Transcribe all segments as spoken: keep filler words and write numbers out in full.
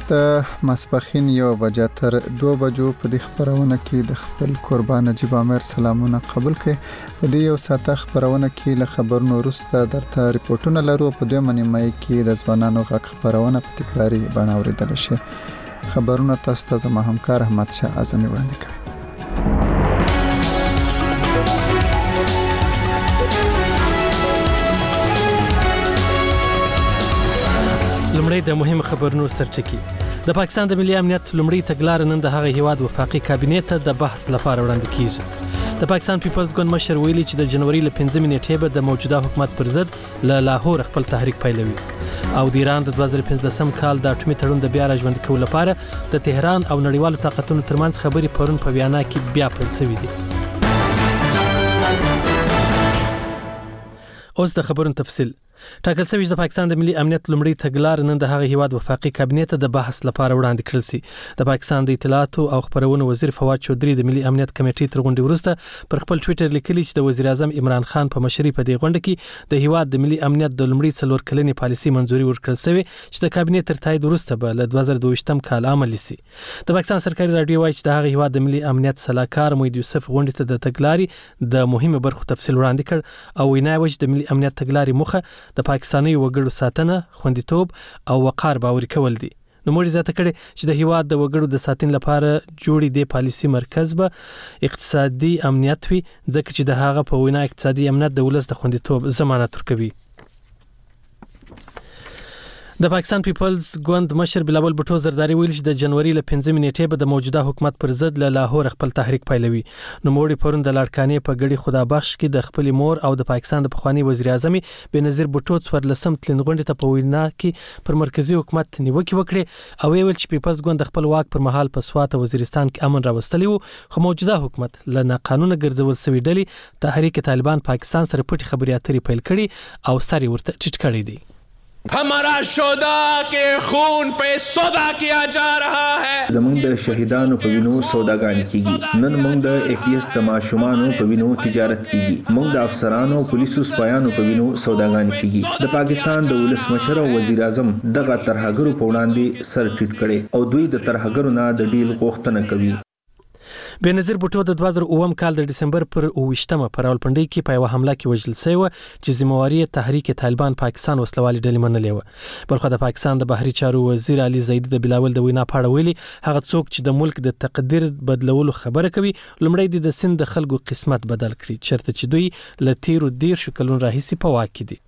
د ماسپښین یو بجه تر دوه بجو په دې خبرونه کې د خپل قربان نجیب عامر سلامونه قبول کړئ. په دې یو ساعته خبرونه کې له خبرونو وروسته درته ریپورتونه لرو. په دویمه نیمه کې د ځوانانو غږ خبرونه په تکراري بڼه اوریدل شي. خبرونه تاسو ته زما همکار احمد شاه اعظمي وړاندې کوي. لمړی د مهم خبرونو سرچکی. د پاکستان د ملي امنیت لمړی تګلارې نن د هغه هیواد وفاقي کابینې ته د بحث لپاره وړاندې کیږي. د پاکستان پیپلز ګوند مشر ویلي چې د جنوري ل پنځمې نیټې به د موجوده حکومت پر ضد له لاهور خپل تحریک پیلوي. او د ایران د دوه زره پنځلسم کال د اټومي تړون د بیا راژوندي کولو لپاره د تهران او نړیوالو طاقتونو ترمنځ خبرې پرون په ویانا کې بیا پیل شوې دي. اوس د خبرونو تفصیل. ټاکل شوی د پاکستان د ملي امنیت لمړی تګلارې نن د هغه هیواد وفاقي کابینې ته د بحث لپاره وړاندې کړل شي. د پاکستان د اطلاعات او خبرونو وزیر فواد چودري د ملي امنیت کمیټې تر غونډې وروسته پر خپل ټوئیټر لیکلي چې د وزیر اعظم عمران خان په مشرۍ په دې غونډه کې د هیواد د ملي امنیت د لمړی څلور کلنې پالیسي منځوري ورکړل شوې چې د کابینې تر تایید وروسته به له دوه زره دوه کال عملي شي. د پاکستان سرکاري رادیو وايي چې د هغه هیواد د ملي امنیت صلاحکار موحد یوسف غونډې ته د تګلارې د مهمه برخو تفصیل وړاندې کړ او وینا وکړه چې د ملي امنیت تګلارې مخه د پاکستاني وګړو ساتنه، خوندیتوب او وقار باوري کول دي. نو موږ زیاته کړي چې د هیواد د وګړو د ساتنې لپاره جوړې د پالیسي مرکز به اقتصادي امنیت وي، ځکه چې د هغه په وینا اقتصادي امنیت د ولس د خوندیتوب ضمانت ورکوي. د پاکستان پیپلز ګوند مشر بلاول بوټو زرداری ویل چې د جنوري ل پنځمې نیټې به د موجوده حکومت پر ضد له لاهور خپل تحریک پیلوي. نو موږ پرون د لاړکانې په ګډي خدا بخش کې د خپل مور او د پاکستان د پخوانی وزیر اعظم بنظیر بوټو څوارلسم تلین غونډې ته په وینا کې پر مرکزی حکومت نیوکه وکړه او ویل چې پیپلز ګوند خپل واک پر مهال په سوات وزیرستان کې امن راوستلی وو، خو موجوده حکومت له ناقانونه ګرځول شوی ډلې تحریک طالبان پاکستان سره پټي خبري اترې پیل کړي او ساري ورته ټیټ کړی دی. हमारा शोदा के खून पे सौदा किया जा रहा है. زمونږ د شهیدانو په وینو سوداګانې کیږي. نن موږ د اې پی ایس د ماشومانو په وینو تجارت کیږي. موږ د افسرانو پولیسو سپایانو په وینو سوداګانې کیږي. د پاکستان د ولسمشر او وزیر اعظم دغه ترهګرو په وړاندې سر ټیټ کړي او دوی د ترهګرو نه د ډیل غوښتنه کوي. بنظیر بوټو د دوه زره اووه کال د ډسمبر پر اوویشتمه په راولپنډۍ کې په یوه حمله کې وژل شوی و چې ذمہواری تحریک طالبان پاکستان وسلوالي ډلې منلې و. بلخو د پاکستان د بهري چارو وزیر علي زیدي د بلاول د وینا په اړه ویلي هغه څوک چې د ملک د تقدیر بدلولو خبره کوي لومړی د سند د خلکو قسمت بدل کړي، چرته چې دوی له تیرو دیرشو کلونو راهیسې په واک کې دي.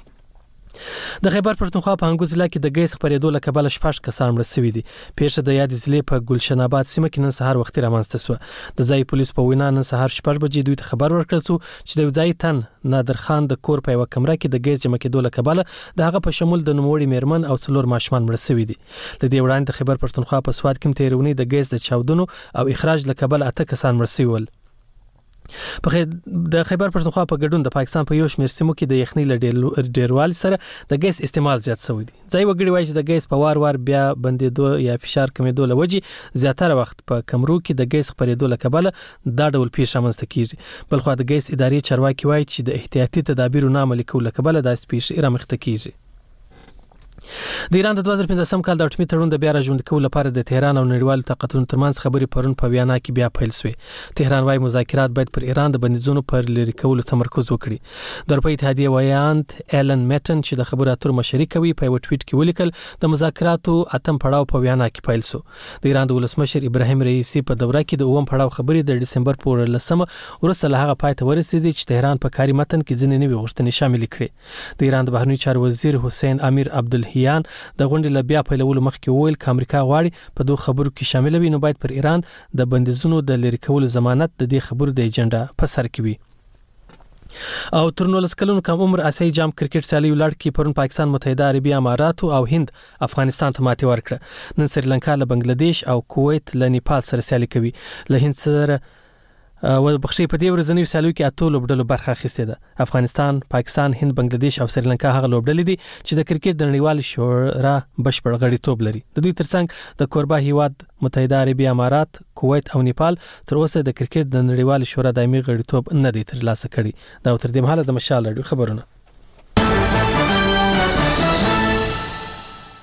د خیبر پښتونخوا په انګوز ضلع کې د ګیس خپرېدو له کبله شپږ کسان مړه شوي دي. پیښه د یادې ضلع په ګلشن آباد سیمه کې نن سهار وختي رامنځته شوه. د ځای پولیس په وینا نن سهار شپږ بجې دوی ته خبر ورکړل شو چې د یو ځای تن نادر خان د کور په یوه کمره کې د ګیس جمع کېدو له کبله د هغه په شمول د نوموړي میرمن او څلور ماشومان مړه شوي دي. له دې وړاندې د خیبر پښتونخوا په سوات کې تېرې اونۍ د ګیس د چاودنو او اخراج له کبله اته کسان مړه شوي ول. په خې د خیبر پښتونخوا په ګډون د پاکستان په یو شمېر سیمو کې د یخنۍ له ډیروالي سره د ګیس استعمال زیات شوی دی. ځای وګړي وایي چې د ګیس په وار وار بیا بندېدو یا فشار کمیدو له وجې زیاتره وخت په کمرو کې د ګیس خپرېدو له کبله دا ډول پیښې رامنځته کیږي. بلخو د ګیس ادارې چارواکي وایي چې د احتیاطي تدابیرو نه عملي کولو له کبله داسې پیښې رامخته کیږي. د ایران د دوه زره پنځلسم کال د اټومي تړون د بیا راژوندي کولو لپاره د تهران او نړیوالو طاقتونو ترمنځ خبرې پرون په ویانا کې بیا پیل شوې. تهران وايي مذاکرات باید پر ایران د بندیزونو پر لرې کولو تمرکز وکړي. د اروپا اتحادیې ویاند ایلن میټن چې د خبرو اترو مشري کوي په یو ټویټ کې ولیکل د مذاکراتو اتم پړاو په ویانا کې پیل شو. د ایران د ولسمشر ابراهیم رئیسی په دوره کې د اووم پړاو خبرې د ډسمبر په ورلسمه وروسته له هغه پای ته ورسېدې چې تهران په کاري متن کې ځینې نوې غوښتنې شامل کړې. د ایران د بهرنیو چارو وزیر حسین امیر عبدالهیان د غونډې له بیا پیلولو مخکې وویل که امریکا غواړي په دوه خبرو کې شامل وي نو باید پر ایران د بندیزونو د لرې کولو ضمانت د دې خبرو د ایجنډا په سر کې وي. او تر نولس کلونو کم عمر آسیایي جام کرکټ سیالي ولاړ کې پرون پاکستان متحده عربي اماراتو او هند افغانستان ته ماتې ورکړه. نن سریلانکا له بنگلاديش او کویت له نیپال سره سیالي کوي. له هند سره او بخښي په دې ورځنیو سیالیو کې اته لوبډلو برخه اخیستې ده. افغانستان، پاکستان، هند، بنگلاديش او سریلانکا هغه لوبډلې دي چې د کرکټ د نړیوال شورا بشپړ غړیتوب لري. د دوی ترڅنګ د کوربه هیواد متحده عربي امارات، کویت او نیپال تر اوسه د کرکټ د نړیوال شورا دایمي غړیتوب نه دی ترلاسه کړی. دا تر دې مهاله د مشال راډیو خبرونه.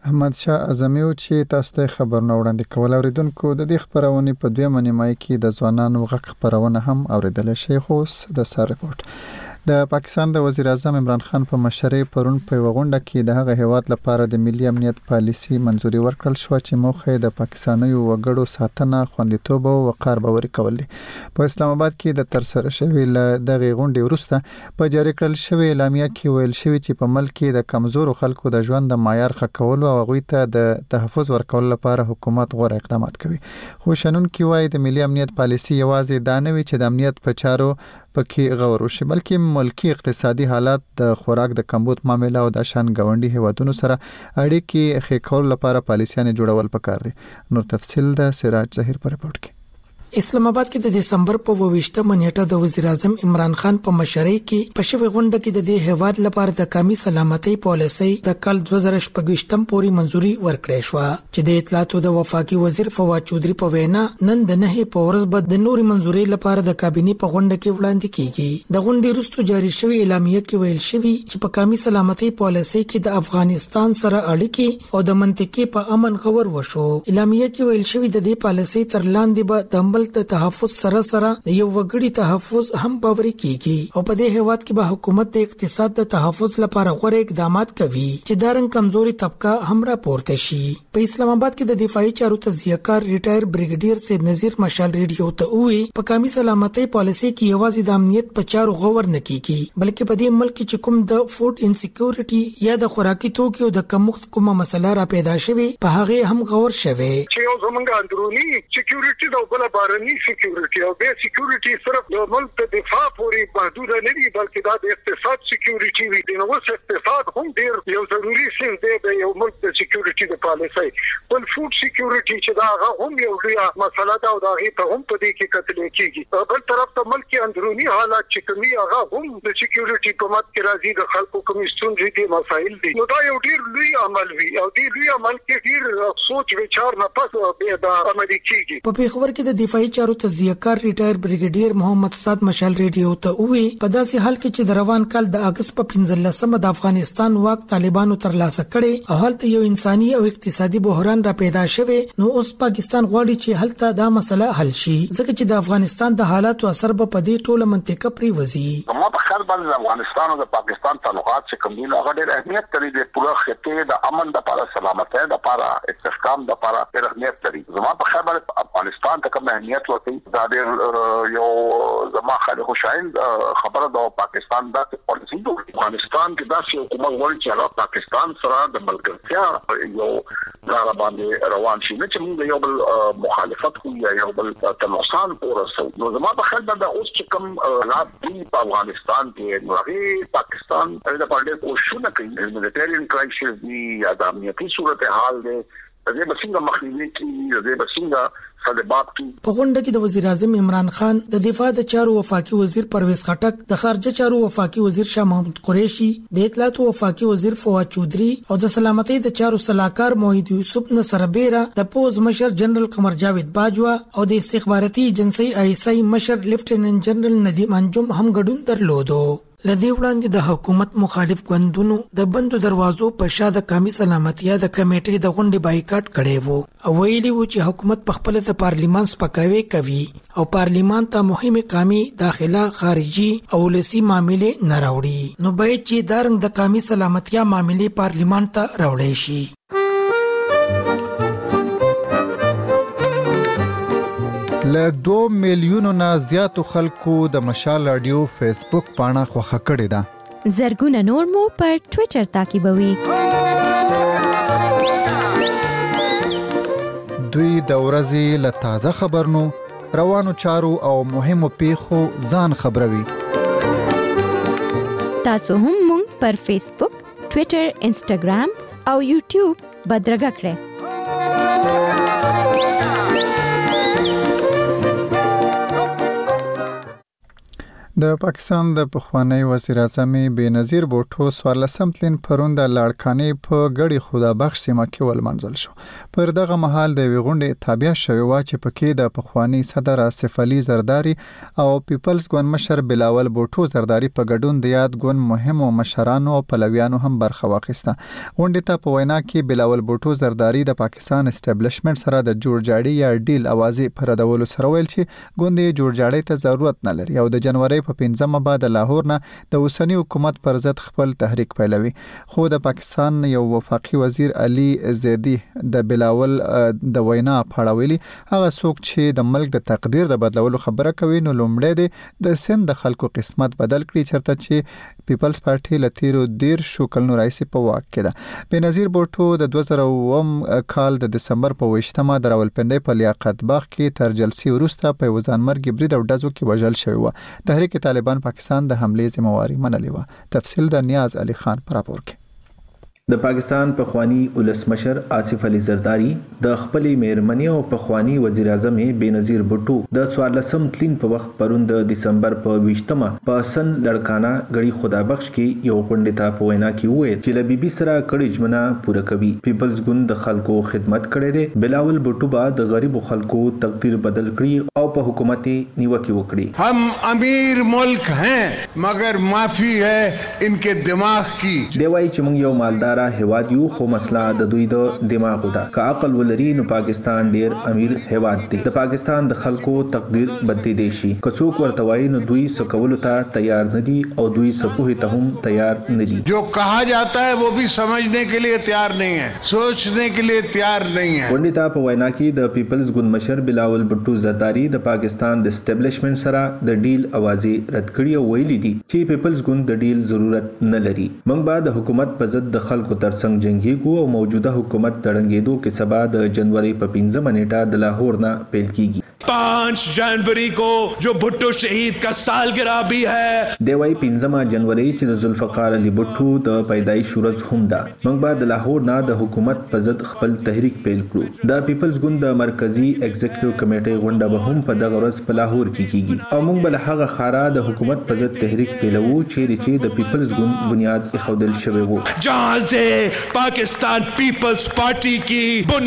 احمد شاه اعظمي چې تاسو ته خبرونه وړاندې کول اوریدونکو د دې خبرونه په دویمه نیمه کې د ځوانانو غږ خبرونه هم اوریدل شي. خو د سر رپورت د پاکستان د وزیر اعظم عمران خان په مشرۍ پرون په وغونډه کې د هغه هیواد لپاره د ملي امنیت پالیسي منځوري ورکړل شو چې موخه د پاکستانیو وګړو ساتنه، خوندیتوب او وقار باوري کول دي. په اسلام آباد کې د تر سره شوی ل دغه غونډې وروسته په جاری کړل شوی اعلامیه کې ویل شوی چې په ملک کې د کمزورو خلکو د ژوند د معیار ښه کول او هغوی ته د تحفظ ورکول لپاره حکومت غوره اقدامات کوي. خو شنن کې وایي د ملي امنیت پالیسي یوازې دا نه وي چې د امنیت په چارو پکې غور وشي، بلکې ملکی اقتصادي حالات، د خوراک د کمبود معاملې او د شان غونډي هیوادونو سره اړیکې ښه کول لپاره پالیسیانه جوړول پکار دي. نور تفصیل د سراج ظهیر په رپورت کې. اسلام آباد کې د دسمبر په ویشتمه نیټه د وزیر اعظم عمران خان په مشرۍ کې په شوی غونډه کې د دې هیواد لپاره د قومي سلامتۍ پالیسۍ د کال دوه زره شپږم پورې منځوري ورکړې شو چې د اطلاعات د وفاقي وزیر فواد چودري په وینا نن د نه په ورځ بعد د نوري منځوري لپاره د کابینې په غونډه کې وړاندې کیږي. د غونډې وروسته جاری شوی اعلامیه کې ویل شوی چې په قومي سلامتۍ پالیسۍ کې د افغانستان سره اړیکې او د منطقې په امن غور وشو. اعلامیه کې ویل شوی د دې پالیسۍ تر لاندې به د عمل د تحفظ سره سره د یو وګړي تحفظ هم باوري کیږي او په دې هیواد کې به حکومت د اقتصاد د تحفظ لپاره غوړ اقدامات کوي چې دارن کمزوري طبقه هم راپورته شي. په اسلام آباد کې د دفاعي چارو تجزیه‌کار ریټایر بریګیډیر سید نذیر مشال ریډیو ته وی په قومي سلامتۍ پالیسي کې یوازې د امنیت په چارو غور نه کیږي، بلکې په دې ملک کې کوم د فود انسیکیورټي یا د خوراکي توکو د کمښت کومه مسله را پیدا شوه په هغه هم غور شوه چې یو زمونږ اندرونی سکیورټي د بل بارني سکیورټي او به سکیورټي صرف د ملک د دفاع پورې محدود نه وي، بلکې دا د اقتصاد سکیورټي وي. د نو اقتصاد هم ډیر یو ضروري څه دی د یو ملک د سکیورټي د پالیسۍ. بل فود سکیورټي چې دا هم یو لویه مسله ده او دا هی ته هم په دې کې کتل کېږي. بل طرف ته ملک اندرونی حالات چې کومي هغه هم د سکیورټي په مت کې راځي، د خلکو کومي ستونزې دي، مسایل دي. نو دا یو ډیر لوی عمل وي او دې لوی عمل کې ډیر سوچ وچار نه پس به دا عملي کېږي. په پیښور کې د دفاعي چارو تجزیه‌کار ریټایر بریګیډیر محمد صاد مشال ریډیو ته وی په داسې حال کې چې د روان کال د اگست په پنځلسمه د افغانستان واک طالبانو ترلاسه کړي او هلته یو انساني او اقتصادي بحران را پیدا شوه، نو اوس پاکستان غواړي چې هلته دا مسله حل شي ځکه چې د افغانستان د حالاتو اثر به په دې ټوله منطقه پریوزي. ما په خپل باندې افغانستان او د پاکستان تعلقات چې کوم دي هغه ډېر اهمیت لري د پوره خطې د امن لپاره، سلامتۍ لپاره، استحکام لپاره ډېر اهمیت لري. زما په خپل افغانستان ته کوم اهمیت ورته دا ډېر یو زما خالق شاین خبره د پاکستان د پالیسي د افغانستان کې داسې حکومت غواړي چې پاکستان سره د ملګرتیا یو لار باندې روان شي، نه چې موږ یو بل مخالفت کوو یا یو بل تنوسان ورسو. نو زما په خیال باندې اوس چې کوم حالات دي په افغانستان کې نو هغه پاکستان د پاره کوششونه کوي، هیومانیټیرین کرایسس دی یا د امنیتي صورتحال دی، د دې بسنګ مخنیوي کوي، د دې بسنګ په غونډه کې د وزیر اعظم عمران خان، د دفاع د چارو وفاقي وزیر پرویز خټک، د خارجه چارو وفاقي وزیر شاه محمود قریشي، د اطلاعات وفاقي وزیر فواد چودري او د سلامتۍ د چارو صلاحکار موحد یوسف نصر بیره، د پوز مشر جنرال قمر جاوید باجوا او د استخباراتي ایجنسی آی اس آی مشر لیفټیننټ جنرال ندیم انجم هم ګډون درلودو. لدې وړاندې د حکومت مخالف ګوندونو د بندو دروازو په شا د قومي سلامتیا د کمیټې د غونډې بایکاټ کړی وو او ویلي وو چې حکومت په خپل د پارلیمان سپکاوی کوي او پارلیمان ته مهمه قومي داخله، خارجي او ولسی معاملې نه راوړي، نو باید چې دارنګ د قومي سلامتیا معاملې پارلیمان ته راوړي شي. له دوه میلیونو نه زیاتو خلکو د مشال رادیو فیسبوک پاڼه خوښه کړې ده. زرګونه نور مو پر ټوئیټر تعقیبوي. دوی د ورځې له تازه خبرونو، روانو چارو او مهمو پیښو ځان خبروي. تاسو هم مونږ پر فیسبوک، ټوئیټر، انسټاګرام او یوټیوب بدرګه کړئ. د پاکستان د پخوانی وزیر اعظم بېنظیر بوټو څوارلسم تلین پرون د لاړکانې په ګړی خدا بخش سیمه کې ولمنځل شو. پر دغه مهال د ویغونډې تابع شوی و چې پکې د پخوانی صدر آصف علي زرداری او پیپلز ګوند مشر بلاول بوټو زرداری په ګډون د یاد ګوند مهمو مشرانو او پلویانو هم برخه واخیسته. غونډې ته په وینا کې بلاول بوټو زرداری د پاکستان اسټابلیشمنت سره د جوړجاړي یا ډیل اوازې پر ردولو سره ویل چې ګوند جوړجاړي ته ضرورت نه لري او د جنوري په پنځمه بعد لاهور نه د اوسنی حکومت پر ضد خپل تحریک پیلوي. خو د پاکستان یو وفاقي وزیر علي زیدی د بلاول د وینا په اړه ویلي هغه څوک چې د ملک د تقدیر د بدلولو خبره کوي نو لومړی د سند د خلکو قسمت بدل کړي چرته چې پیپلز پارټي لتیرو دیر شو کلونو راځي په واک کې ده. بېنظیر بوټو د دوه زره اووم کال د دسمبر په ویشتمه د راولپنډۍ په لیاقت باغ کې تر جلسې وروسته په وزانمرګ برید او ډزو کې وژل شوی و. تحریک طالبان پاکستان د حملې ذمہواری منلې و. تفصیل د نیاز علي خان پر راپور کې. د پاکستان پخوانی ولسمشر آصف علي زرداری د خپلې میرمنې او پخوانی وزیر اعظم بېنظیر بوټو د څوارلسم تلین په وخت پرون د دسمبر په ویشتمه په سن لړکانه غړي خدا بخش کې یو غونډې ته په وینا کې وویل چې له بي بي سره کړي ژمنه پوره کوي. پیپلز ګوند د خلکو خدمت کړي دي. بلاول بوټو با د غریبو خلکو تقدیر بدل کړي او په حکومت نیوکه وکړي. هم امیر ملک ہیں مگر معافی ہے ان کے دماغ کی. دی وايي چې موږ یو مالدار هواد یو خو مسله د دوی د دماغو ده. که عقل ولري نو پاکستان ډیر امیر هواد دی. د پاکستان د خلکو تقدیر بدلی شي. که څوک ورته وایي نو دوی سکولو ته تیار نه دي او دوی سپوهې ته هم تیار نه دي. جو کہا جاتا ہے وہ بھی سمجھنے کے لیے تیار نہیں ہے, سوچنے کے لیے تیار نہیں ہے. غونډې ته په وینا کې د پیپلز ګوند مشر بلاول بوټو زرداری د پاکستان د اسټابلیشمنت سره د ډیل اوازې رد کړي او ویلي دي چې پیپلز ګوند د ډیل ضرورت نه لري. موږ به د حکومت په ضد د خلکو ترڅنګ جنگیږو او موجوده حکومت تړنګېدو کې سبا د جنوري په پنځمه نیټه د لاهور نه پیل کیږي. پانچ جنوری کو جو بھٹو شہید کا سالگرہ بھی ہے. دی وايي پنځمه جنوري چې د ذوالفقار علي بوټو د پیدایش ورځ هم ده. موږ به د لاهور نه د حکومت په ضد خپل تحریک پیل کړو. د پیپلز ګوند د مرکزی ایگزیکټیو کمیټې غونډه به هم په دغه ورځ په لاهور کې کیږي او موږ به له هغه خارا د حکومت په ضد تحریک پیلوو چیرې چې د پیپلز ګوند بنیاد ایښودل شوی وو. جہاں سے پاکستان پیپلز پارٹی کی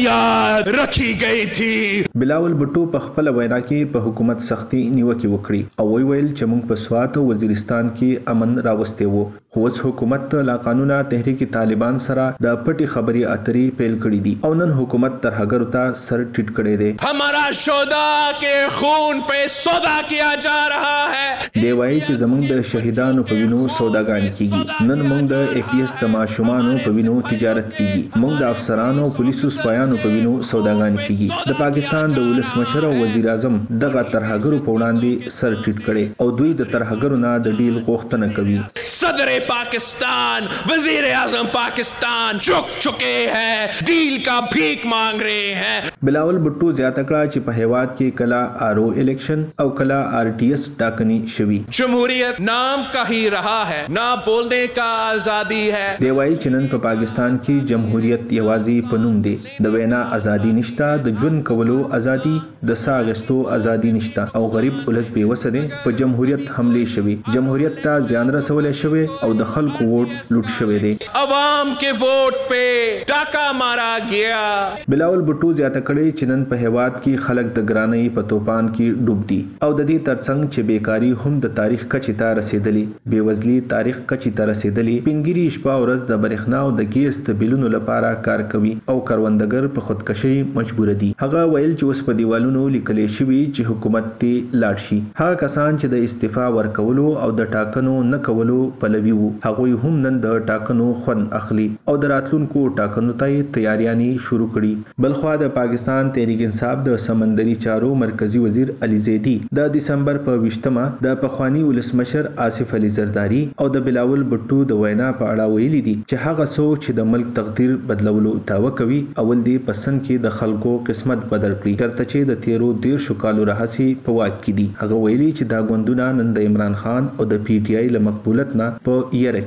بنیاد رکھی گئی تھی. بلاول بوټو په خپل وینا کې په حکومت سختي نیوکه وکړي او وی ویل چې موږ په سوات او وزیرستان کې امن راوستي وو. خو اوس حکومت لا قانونا تحریک طالبان سره د پټي خبري اترې پیل کړې دي او نن حکومت تر هغه ته سر ټیټ کړي دي. ہمارا شهدا کے خون پہ سودا کیا جا رہا ہے. دی وايي چې زموږ د شهیدانو په وینو سوداګانې کیږي. نن موږ د اے پی ایس د ماشومانو په وینو تجارت کیږي. موږ د افسرانو او پولیسو سپایانو په وینو سوداګانې کیږي. د پاکستان د ولسمشر او وزیر اعظم دغه ترهګرو په وړاندې سر ټیټ کړي او دوی د ترهګرو نه د ډیل غوښتنه کوي. صدر پاکستان, وزیر اعظم پاکستان چک چکے ہیں, ڈیل کا بھیک مانگ رہے ہیں. بلاول بوټو زیاته کړه چې په هیواد کې کلا آر او الیکشن او کلا آر ټی ایس ټاکنې شوي. جمهوریت نام کا ہی رہا ہے, نہ بولنے کا آزادی ہے. دی وايي چې نن په پاکستان کې جمهوریت یوازې په نوم دی. د وینا ازادي نشته, د ژوند کولو ازادي, د ساه اخیستو ازادي نشته او غریب ولس بې وسه دی. په جمهوریت حملې شوي, جمهوریت ته زیان رسولی شوی او د خلکو ووټ لوټ شوی دی. عوام کے ووٹ پہ ډاکا مارا گیا. بلاول بوټو زیاته کړي چې نن په هیواد کې خلک د ګرانۍ په توپان کې ډوب دي او د دې ترڅنګ چې بیکاری هم د تاریخ کچې ته رسیدلی, بېوزلي تاریخ کچې ته رسیدلی. سپینګیري شپه او ورځ د برېښنا او د ګیس د بیلونو لپاره کار کوي او کروندګر په خودکشي مجبور دي. هغه ویل چې اوس په دیوالونو لیکل شوي چې حکومت ته لاړ شي. هغه کسان چې د استعفا ورکولو او د ټاکنو نه کولو پلوي وو هغوی هم نن د ټاکنو خوند اخلي او د راتلونکو ټاکنو ته تیاریانې شروع کړي. بلخوا د پاکستان تحریک انصاف د سمندري چارو مرکزی وزیر علي زیدی د دسمبر په ویشتمه د پخوانی ولسمشر آصف علي زرداری او د بلاول بوټو د وینا په اړه ویلي دي چې هغه څوک چې د ملک تقدیر بدلولو دعوه کوي اول دی پسند کې د خلکو قسمت بدل کړي ترڅو چې د تیرو دیر شو کالو راهسي په واک کې دي. هغه ویلي چې دا ګوندونه نن د عمران خان او د پی ټی آی له مقبولت نه په یره کې دي.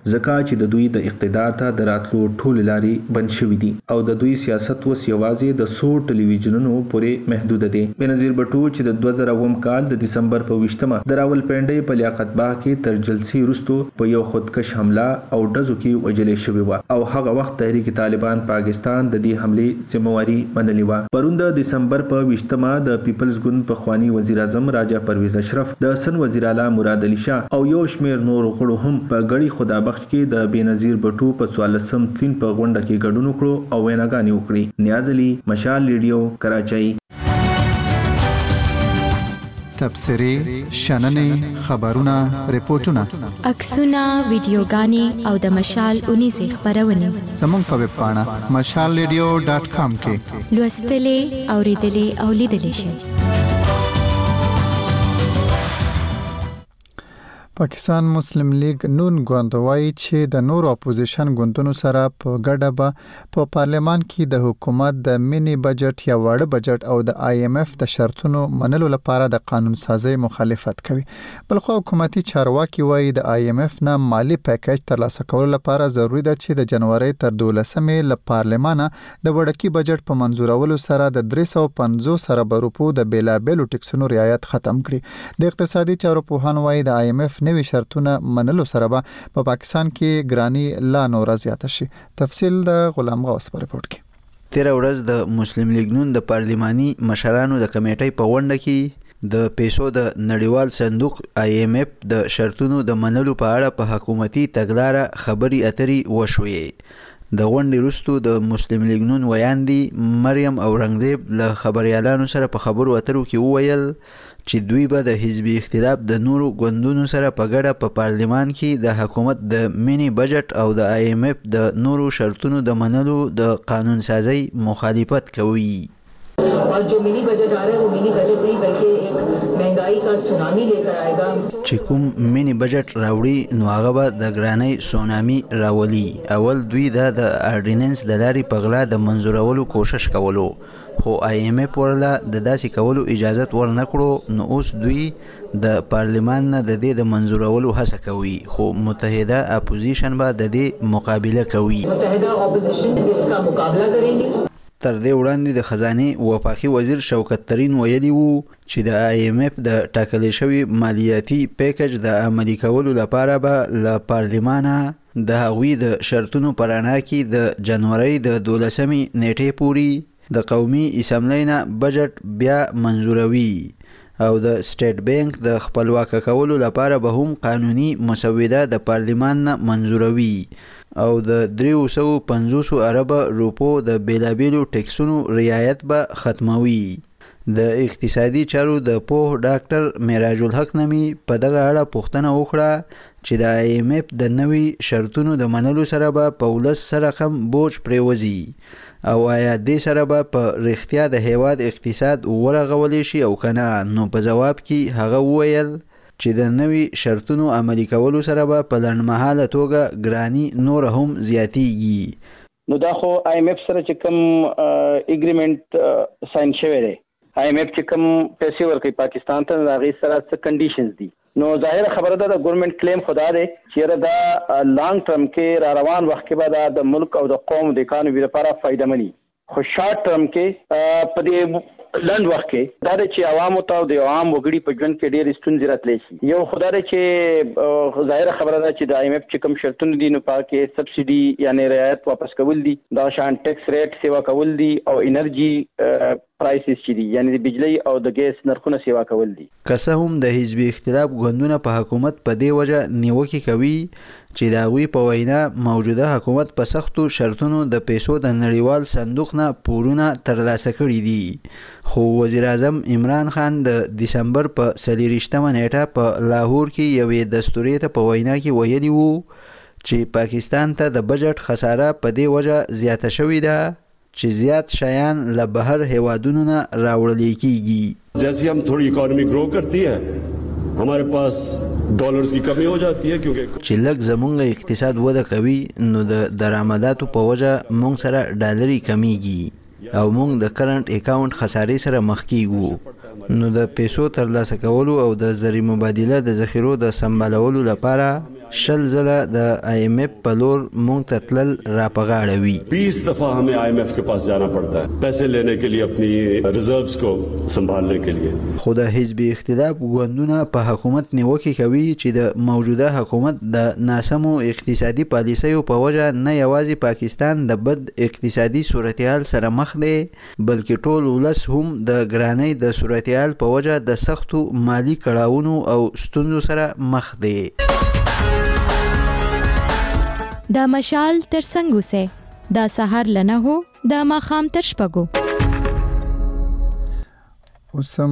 ځکه چې د دوی د اقتدار ته د راتلو ټول لارې بند شوې دي او د دوی سیاست وس یوازې د څو ټلویزیونونو پورې محدود دي. بنظیر بټو چې د دوه زره اووم کال د دسمبر په ویشتمه د راولپنډۍ په لیاقت باغ کې تر جلسې وروسته په یو خودکش حمله او ډزو کې وژلې شوې و او هغه وخت تحریک طالبان پاکستان د دې حملې ذمہواری منلې و. پرون د دسمبر په ویشتمه د پیپلز ګوند پخوانی وزیر اعظم راجا پرویز اشرف د سن وزیر اعلی مراد علي شاه او یو شمیر نور غړو هم په غړي خدابخش کې د بنظیر بټو په څوارلسم تین په غونډه کې ګډون وکړو او ویناګانې وکړې. نیاز علي، مشال ریډیو، کراچۍ. تبصرې، شننې، خبرونه، ریپورتونه، عکسونه، ویډیوګانې او د مشال اونیزې خبرونه زموږ په ویب پاڼه مشال ریډیو ډاټ کام کې لوستلې، اوریدلې او لیدلې شئ. پاکستان مسلم لیگ نون ګوند وایي چې د نورو اپوزیشن ګوندونو سره په ګډه به په پارلمان کې د حکومت د مینی بجټ یا وړ بجټ او د آی ایم ایف د شرطونو منلو لپاره د قانون سازي مخالفت کوي. بلخو حکومتي چارواکي وایي د آی ایم ایف نه مالی پیکیج ترلاسه کولو لپاره ضروری ده چې د جنوري تر دولسمې له پارلمانه د وړکی بجټ په منزورولو سره د درې سوه پنځوس ارب روپو د بیلابیلو ټکسونو رعایت ختم کړي. د اقتصادي چارو پوهان وایي د آی ایم ایف نوي شرطونه منلو سره به په پا پاکستان کې ګرانی لا نور زیات شي. تفصیل د غلام غوث په رپورت کې. تیر ورځ د مسلم لیگ نون د پارلماني مشرانو د کمیټې په غونډه کې د پیسو د نړیوال صندوق آی ایم ایف د شرطونو د منلو په اړه په حکومتي تګلارې خبري اترې وشوې. د غونډې وروسته د مسلم لیگ نون ویاندې مریم اورنګزیب له خبريالانو سره په خبرو اترو کې وویل چې دوی به د حزبي اختلاف د نورو ګوندونو سره په ګډه په پارلمان کې د حکومت د مینی بجټ او د آی ایم ایف د نورو شرطونو د منلو د قانون سازي مخالفت کوي. और जो मिनी बजट आ रहा है वो मिनी बजट नहीं बल्कि एक महंगाई का सुनामी लेकर आएगा. چې کوم مینی بجټ راوړي نو هغه به د ګرانۍ سونامي راولي. اول دوی دا د اورډیننس د لارې په غلا د منزورولو کوشش کولو، خو آی ایم ایف ورله د داسې کولو اجازت ورنکړو. نو اوس دوی د پارلمان نه د دې د منزورولو هڅه کوي، خو متحده اپوزیشن به د دې مقابله کوي. متحده اپوزیشن इसका मुकाबला करेंगे. تر دې وړاندې د خزانه وفاقي وزیر شوکت ترین ویلي وو چې د آی ایم ایف د ټاکل شوی مالیاتي پیکج د عملي کولو لپاره به له پارلمانه د هغوی د شرطونو په رڼا کې د جنوري د دولسمې نیټې پورې د قومي اسمبلی نه بجټ بیا منزوروي او د سټیټ بانک د خپلواک کولو لپاره به هم قانوني مسوده د پارلمان نه منزوروي او د درې سوه پنځوس ارب روپو د بیلابیلو ټکسونو رعایت به ختموي. د اقتصادي چارو د پوه ډاکټر معراج الحق نمی په دغه اړه پوښتنه وکړه چې د آی ایم ایف د نوي شرطونو د منلو سره به په ولس سره کم بوج پریوزي او آیا دې سره به په رښتیا د هیواد اقتصاد ورغولی شي او کنه. نو په جواب کې هغه وویل چې د نوي شرطونو عملي کولو سره به په لنډمهاله توګه ګرانی نور هم زیاتیږي. نو دا خو آی ایم ایف سره چې کوم اګریمنت ساين شوی دی، آی ایم ایف چې کوم پیسې ورکوي پاکستان ته، دا غي سره څه کنډیشنز دي. نو ظاهر خبره ده د ګورنمنت کلیم خدا دی چې دا لانګ ټرم کې را روان وخت کې به د ملک او د قوم د اکانومي لپاره فائدہ مني، خو شارټ ټرم کې په دې لند وخت کې دا چې عوامو ته د عوام وګړي په ژوند کې ډېر ستونزې راتلی شي. یو خدای چې ظاهر خبره ده چې د آی ایم ایف چې کوم شرطونه دي نو په کې سبسيډي یعنی رعایت واپس کول دي، دا شان ټیکس ریټ سیوا کول دي او انرژي پرایسز چې دي یعنی د بجلی او د ګیس نرخونه سیوا کول دي. که څه هم د حزبي اختلاف ګوندونه په حکومت په دې وجه نیوکې کوي چې د هغوی په وینا موجوده حکومت په سختو شرطونو د پیسو د نړیوال صندوق نه پورونه ترلاسه کړي دي، خو وزیر اعظم عمران خان د دسمبر په څلېرویشتمه نیټه په لاهور کې یوې دستورې ته په وینا کې ویلي وو چې پاکستان ته د بجټ خساره په دې وجه زیاته شوې ده چې زیات شیان له بهر هیوادونو نه راوړل کېږي. जैसे हम थोड़ी इकोनॉमी ग्रो करती है हमारे पास डॉलर्स की कमी हो जाती है क्योंकि چې لږ زمونږ اقتصاد وده کوي نو د درآمداتو په وجه مونږ سره ډالري کمیږي او مونږ د کرنٹ اکاونټ خسارې سره مخ کیږو. نو د پیسو ترلاسه کولو او د زری مبادله د ذخیرو د سمبالولو لپاره شل زله د آی ایم ایف په لور مونږ ته تلل را په غاړه وي. बीस दफा हमें आई एम एफ के पास जाना पड़ता है पैसे लेने के लिए अपनी रिजर्व्स को संभालने के लिए. خو د حزب اختلاف ګوندونه په حکومت نیوکه کوي چې د موجوده حکومت د ناسمو اقتصادي پالیسیو په وجه نه یوازې پاکستان د بد اقتصادي صورتحال سره مخ دی بلکې ټول ولس هم د ګرانۍ د صورتحال په وجه د سختو مالی کړاوونو او ستونزو سره مخ دی. د مشال تر څنګه سه د سحر لنه هو د ماخام تر شپګو. اوسم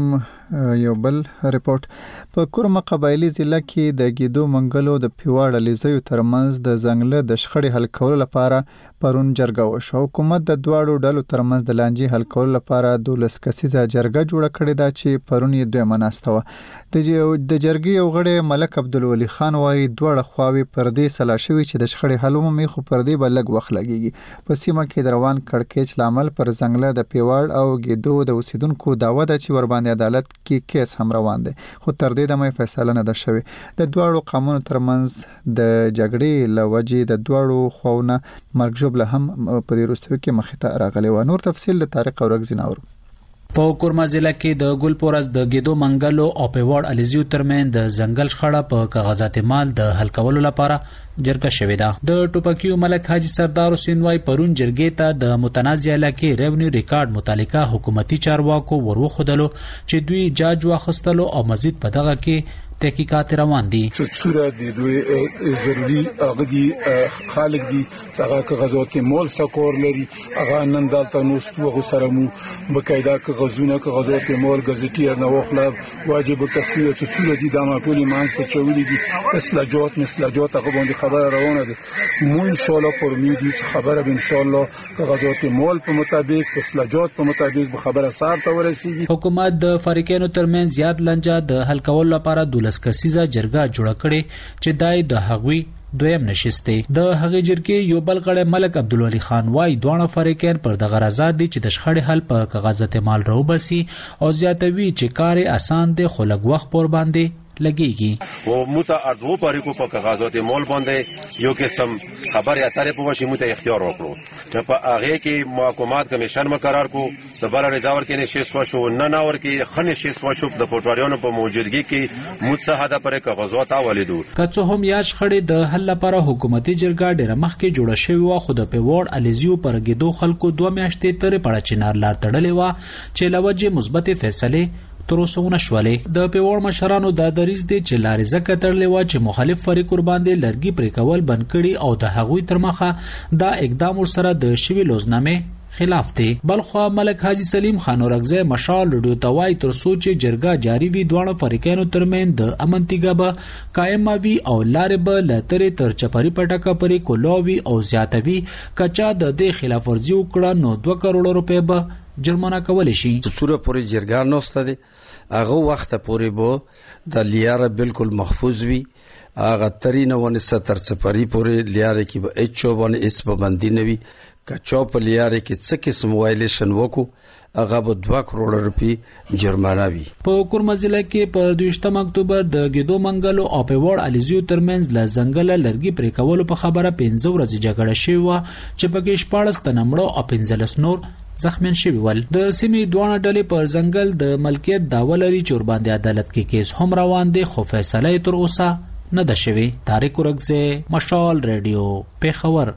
یو بل رپورت په کورما قبایلی ضلع کې د ګیدو منګلو د پیواړ لیزیو ترمنځ د ځنګله د شخړې حل کولو لپاره پرون جرګه وشو. حکومت د دواړو ډلو ترمنځ د لانجې حل کولو لپاره دولس کسیزه جرګه جوړه کړې ده چې پرون یې دوه مناسته و. د د جرګې یو غړی ملک عبدالولي خان وايي دواړه خواوې پر دې سلا شوي چې د شخړې حل ومومي خو پر دې به لږ وخت لګیږي. په سیمه کې د روان کړکېچ لامل پر ځنګله د پیواړ او ګیدو د اوسیدونکو دعوه ده چې ورباندې عدالت کې کیس هم روان دی خو تر دې دمه فیصله نه ده شوې. د دواړو قومونو ترمنځ د جګړې له وجې د دواړو خواونه مرګ ژوبله هم په دې وروستیو کې مخې ته راغلی و. نور تفصیل د طارق اورګزي ناورو. په کورما ضلع کې د ګلپورز د ګیدو منګلو او پیواړ الیزیو ترمن د ځنګل شخړه په کاغذات مال د حل کولو لپاره جرګه شوې ده. د ټوپکیو ملک حاجی سردار حسین وای پرون جرګې ته د متنازع علاقې ریونیو ریکارډ متعلقه حکومتي چارواکو وروخدلو چې دوی جاج واخستلو او مزید په دغه کې تحقیقات روان دي. صوره د دوی ضروری غدي خالق دي څنګه کاغذات کې مول سکور لري هغه نن دالته نو ستو سرمو بقاعده کاغذونه کاغذات کې مول غزټیر نو خپل واجب تصویر چې صوره دي د ماپولي مانس ته چولې دي اصلاحات مثلاجات هغه باندې خبر روانه ده. مو ان شاء الله پر میدي خبره ان شاء الله کاغذات مول په مطابق اصلاحات په مطابق به خبره سار ته ورسیږي. حکومت د فریقینو ترمن زیات لنجا د حل کولو لپاره دولس کسیزه جرګه جوړه کړي چې دای د هغوی دویم نشسته. د هغې جرګې یو بل غړی ملک عبدالولي خان وای دوه فریقین پر دغه رضا دي چې د شخړې حل په کاغذات مال راوبسي او زیاتوي چې کار آسان دی خو لږ وخت پر باندې لګيږي. و موته اردو پاریکو په کاغذات مول باندې یو قسم خبر اترې په وشي موته اختیار وکړو چې په هغه کې محکمات کمیشن مقرر کو صبر رضاور کې نشست وشو نه ناور کې خنه نشست وشو د پټواریانو په موجودګي کې متصحده پر کاغذات اولیدو. کڅو هم یا شخړې د حل لپاره حکومتي جرګه ډېر مخکې جوړه شوې و خو د پیوړ الیزیو پر ګیدو خلکو دوه میاشتې تر پړه چنار لار تړلې و چې لوجه مثبت فیصله تر اوسه ونشولې. د پیوړ مشرانو د دریز دي چې لارې زکه تړلې و چې مخالف فریق باندې لرګي پرې کول بند کړي او د هغوی تر مخه دا اقدام ورسره د شوی لوزنامه خلاف دی. بلخو ملک حاجی سلیم خان اورګزی مشال رډیو توای تر سوچ جرګه جاری وی دوه فریقینو ترمن د امن تیګه قائم وي او لارې به لترې تر چپری پټکه پرې کولوي او زیاتوي کچا د دې خلاف ورزي وکړه نو دوه کروڑ روپے به جرمانه کول شي. څوره پورې جرګه نوسته دي هغه وخت پورې بو د لیاره بالکل محفوظ وي هغه ترینه ونه ستر چپری پورې لیاره کې به اچو باندې اس پابندي نوي کچو په لیاره کې څه قسم وایلیشن وکړو هغه به دوه کروڑ روپی جرمانه وي. په کورما ضلع کې په دویشتم اکتوبر د ګیدو منګلو او پیوړ الیزیو ترمنځ له ځنګله لرګي پرې کولو په خبره پنځه ورځې جګړه شوې وه چې پکې شپاړس تنه مړه او پنځلس نور زخمیان شوي ول. د سیمې دوه ډلې پر ځنګل د ملکیت دعوه لري چې ورباندې عدالت کې کیس هم روان دی خو فیصله یې تر اوسه نه ده شوې. طارق اورګزی مشال ریډیو پیښور.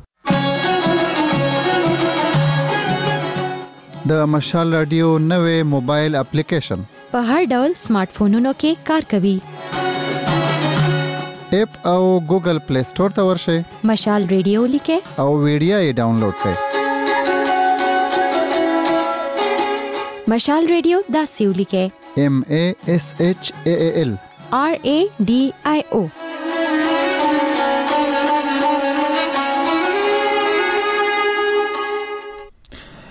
د مشال رادیو نوې موبایل اپلیکیشن په هر ډول سمارټ فونونو کې کار کوي. اپ او ګوګل پلی سٹور ته ورشئ مشال ریډیو لیکئ او ویډیو یې ډاونلوډ کړئ. مشال ریډیو داسې ولیکئ M A S H A A L R A D I O. په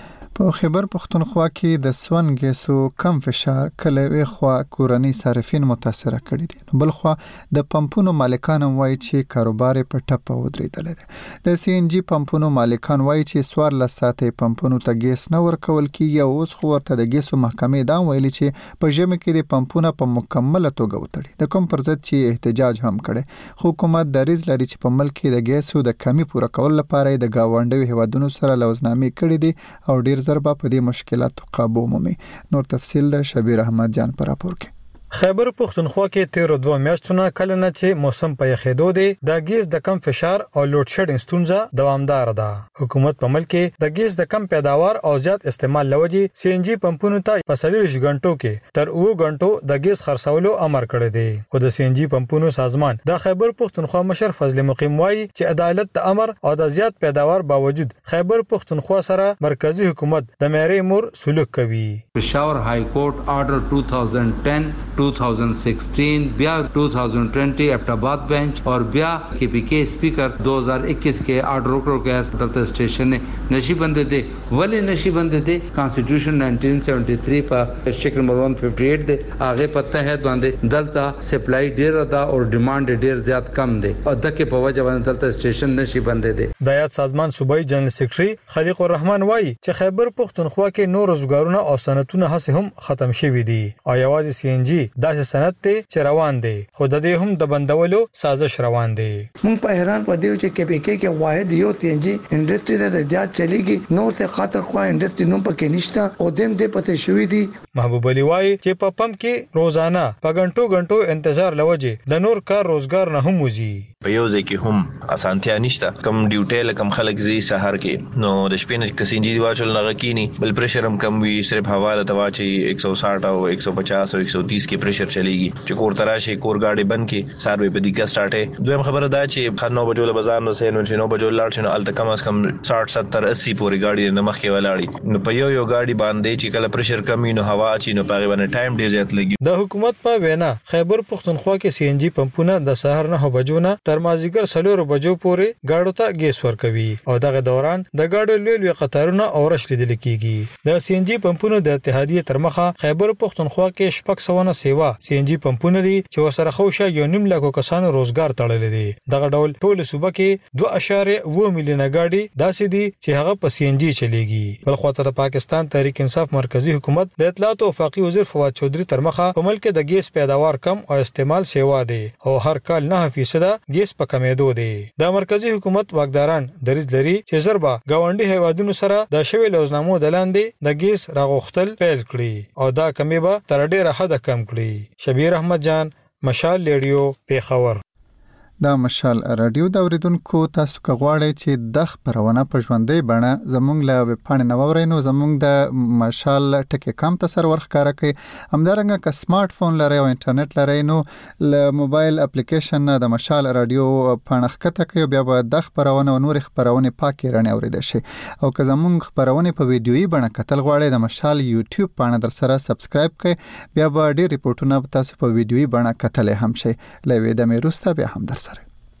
په خیبر پښتونخوا کې د سون ګیسو کم فشار کله وی خوا کورنۍ صارفین متاثر کړي دي، بل خوا د پمپونو مالکان وایي چې کاروبار په ټپه ودرېدل دي. د سی ان جی پمپونو مالکان وایي چې سوار لساته پمپونو ته ګیس نه ورکول کیږي او اوس خو ورته د ګیسو محکمې دا ویلي چې په ژمي کې د پمپونو په مکمله توګه وتړي، د کوم پر ضد چې احتجاج هم کړي. حکومت دریځ لري چې په ملک کې د ګیسو د کمی پوره کول لپاره د گاونډیو هیوادونو سره لوزنامې کړي دي او ډیر ضربه په دې مشکلاتو قابو مومي. نور تفصیل د شبیر احمد جان پر راپور کې. خیبر پښتونخوا کې تیرو دوه میاشتونه کله نه چې موسم په یخېدو دی د ګیس د کم فشار او لوډ شیډینګ ستونزه دوامدار ده. حکومت په ملک کې د ګیس د کم پیداوار او زیات استعمال لوجې سی ان جی پمپونو ته په څلوېښت غنټو کې تر اووه غنټو د ګیس خرڅولو امر کړی دی. خو د سی ان جی پمپونو سازمان د خیبر پښتونخوا مشر فضل مقیم وایي چې عدالت د امر او د زیات پیداوار باوجود خیبر پښتونخوا سره مرکزی حکومت د معیاري مور سلوک کوي. پېښور های کورټ آرډر two thousand ten two thousand sixteen بیا two thousand twenty Abbottabad bench और बया के पी के स्पीकर दो हज़ार इक्कीस के आर्डर रोको के हॉस्पिटल स्टेशन ने नशी बंदे थे वले नशी बंदे थे कॉन्स्टिट्यूशन nineteen seventy-three पर शेक नंबर one fifty-eight दे आगे पत्ता है बांधे दलता सप्लाई ढेर था और डिमांड ढेर ज्यादा कम दे और धक्के पे वजह बांधे दलता स्टेशन नशी बंदे दे. दयात साजमान सूबाई जनरल सेक्रेटरी खलीق الرحمن वाई چې خیبر پښتونخوا کې نور روزګارونه او صنعتونه هڅه هم ختم شوي دي او یوازې سی ان جی داسې صنعت ته چې روان دي خو د دې هم د بندولو سازش روان دي. مونږ په حیران پدې چې کې پی کې کې واحد یو سی ان جی انډستری د زیات چلیږي نو څه خاطر خو انډستری نو پکې نشته او دیم دې پته شوې دي. محبوب علي وايي چې په پمپ کې روزانه په غنټو غنټو انتظار لوجه د نور کار روزګار نه هم وځي. په یو ځای کې هم اسانتیا نشته، کم ډیوټي لکم خلک زی سحر کې نو د شپې نه کسینجی دی واچل نه غکینی بل پریشر هم کم وی صرف هوا د تواچی one sixty او one fifty او one thirty کې پریشر چلیږي چې کور تراشي کور گاډي بند کې ساروي په دیګه سٹارټه. دویم خبره دا چې خر نو بجو له بازار نه سین نو بجو لاړ شنو ال کم از کم sixty seventy eighty پورې گاډي نه مخ کې ولاړی نو په یو یو گاډي باندې چې کله پریشر کم نو هوا چی نو پاره باندې ټایم ډیر زیات لګي. د حکومت په وینا خیبر پښتونخوا کې سی ان جی پمپونه د سحر نه بجو نه تر مازیګر سلور بجو پورې گاډو ته ګیس ورکوي او دغه دوران د گاډو لوی لوی قطارونه او رش لیدل کیږي. د سی ان جی پمپونو د اتحادیه تر مخه خیبر پښتونخوا کې شپږ سوه سیوا سی ان جی پمپونه دي چې ورسره خوشه یو نیم لکو کسانو روزګار تړلې دي. دغه ډول ټول صوبه کې two point four میلیونه گاډي داسې دي چې هغه په سی ان جی چلیږي. بل خواته د پاکستان تحریک انصاف مرکزی حکومت د اطلاعات او وفاقي وزیر فواد چودھری تر مخه په ملک د ګیس پیداوار کم او استعمال سیوا دي او هر کال nine فیصد ګیس په کمیدو دي. د مرکزی حکومت واکداران دریځ لري چې زربا گاونډي هیوادونو سره د شوی لوزنامو د لاندې د ګیس راغوختل پیل کړي او دا کمی به تر ډیره حد کم کړي. شبیر احمد جان، مشال ریډیو، پیښور. دا مشال رادیو د اوریدونکو تاسو که غواړئ چې د خبرونه په ژوندۍ بڼه زموږ له ویب پاڼې نه واورئ نو زموږ د مشال ټکی کام ته سر ورښکاره کوي. همدارنګه که سمارټ فون لرئ او انټرنیټ لرئ نو له موبایل اپلیکیشن نه د مشال رادیو پاڼه ښکته کوي بیا به د خبرونه او نورې خبرونې پاکې رڼې اورېدی شي. او که زموږ خبرونې په ویډیویي بڼه کتل غواړئ د مشال یوټیوب پاڼه در سره سبسکرایب کړئ بیا به ډېر ریپورټونه تاسو په ویډیویي بڼه کتلی هم شئ. له یوې دمې وروسته بیا هم در سره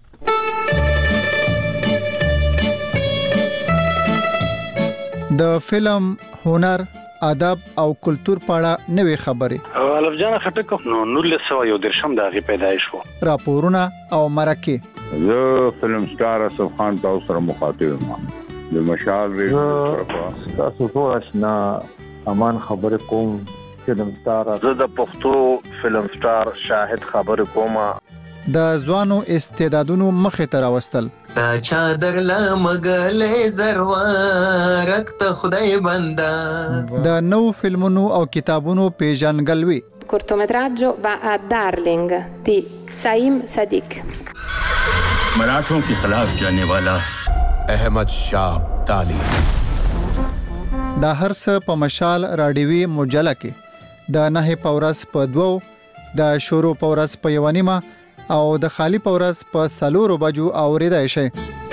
د فلم، هنر، ادب او کلچر په اړه نوې خبرې. الف جان خټک نو نولس سوه یو درشم د هغې پیدایش و. راپورونه او مرکې. زه فلم سټار اسف خان تاسو سره مخاطب یم. د مشال ریډیو تاسو ټول آشنا امان خبرې کوم. فلم سټار زه د پښتو فلم سټار شاهد خبرې کوم. د ځوانو استعدادونو مخې ته راوستل. تا چادر لمګلې زروارک ته خدای بندا. د نو فلمونو او کتابونو پیژنګلوي. cortometraggio va a Darling di Saim Sadiq. मराठों के खिलाफ जाने वाला अहमद शाह अब्दाली. دا هر څه په مشال رادیوي مجله کې د نه پورس په دوو د شروع پورس په یو نیمه او د خالی پورس په سلورو بجو اوریدای شي.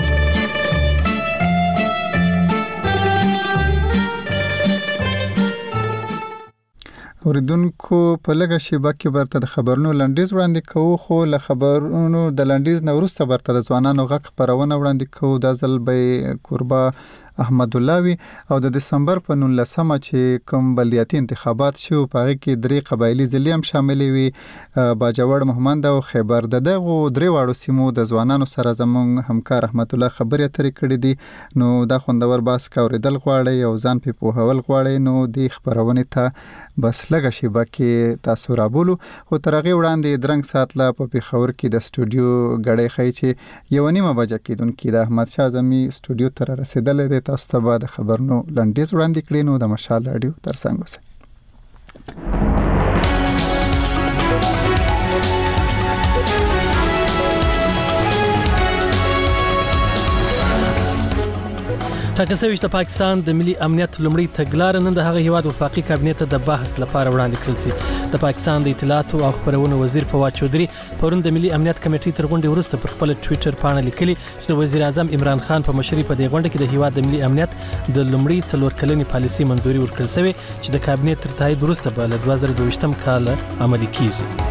اوریدونکو په لږه شیبه کې برته د خبرونو لنډیز وړاندې کوو خو له خبرونو د لنډیز نه وروسته برته د ځوانانو غږ خپرونه وړاندې کوو. دا ځل به کوربه احمد الله وی او د دسمبر په نولسمه چې کوم بلدیاتي انتخابات شو په هغه کې درې قبایلی ضلع هم شامل وي باجوړ محمد او خیبر د دغه درې واړو سیمو د ځوانانو سره زموږ همکار احمد الله خبرې اترې کړې دي نو دا خوندور باس کاوریدل غواړي او ځان په پوهول غواړي نو د خبرونه ته بس لږه شی باکې تاسو رابولو خو تر هغه وړاندې درنګ ساتله په پیښور کې د سټوډیو غړې خای چې یو نیمه بجه کېدونکې د احمد شاه زمي سټوډیو تر رسیدلې ده تاسو ته بعد خبرنو لنډیز وړاندې کړی نو د مشال رادیو ترڅنګ اوسئ. ټاکل شوی چې د پاکستان د ملي امنیت لومړی تګلارې نن د هغه هیواد وفاقي کابینې ته د بحث لپاره وړاندې کړل شي. د پاکستان د اطلاعات او خبرونو وزیر فواد چودري پرون د ملي امنیت کمیټې تر غونډې وروسته پر خپل ټوئیټر باندې لیکلي چې د وزیر اعظم عمران خان په مشرۍ په دې غونډه کې د هیواد د ملي امنیت د لومړی څلور کلنې پالیسي منځوري ورکړل شوې چې د کابینې تر تایید وروسته به له دوه زره دوه یم کال عملي کیږي.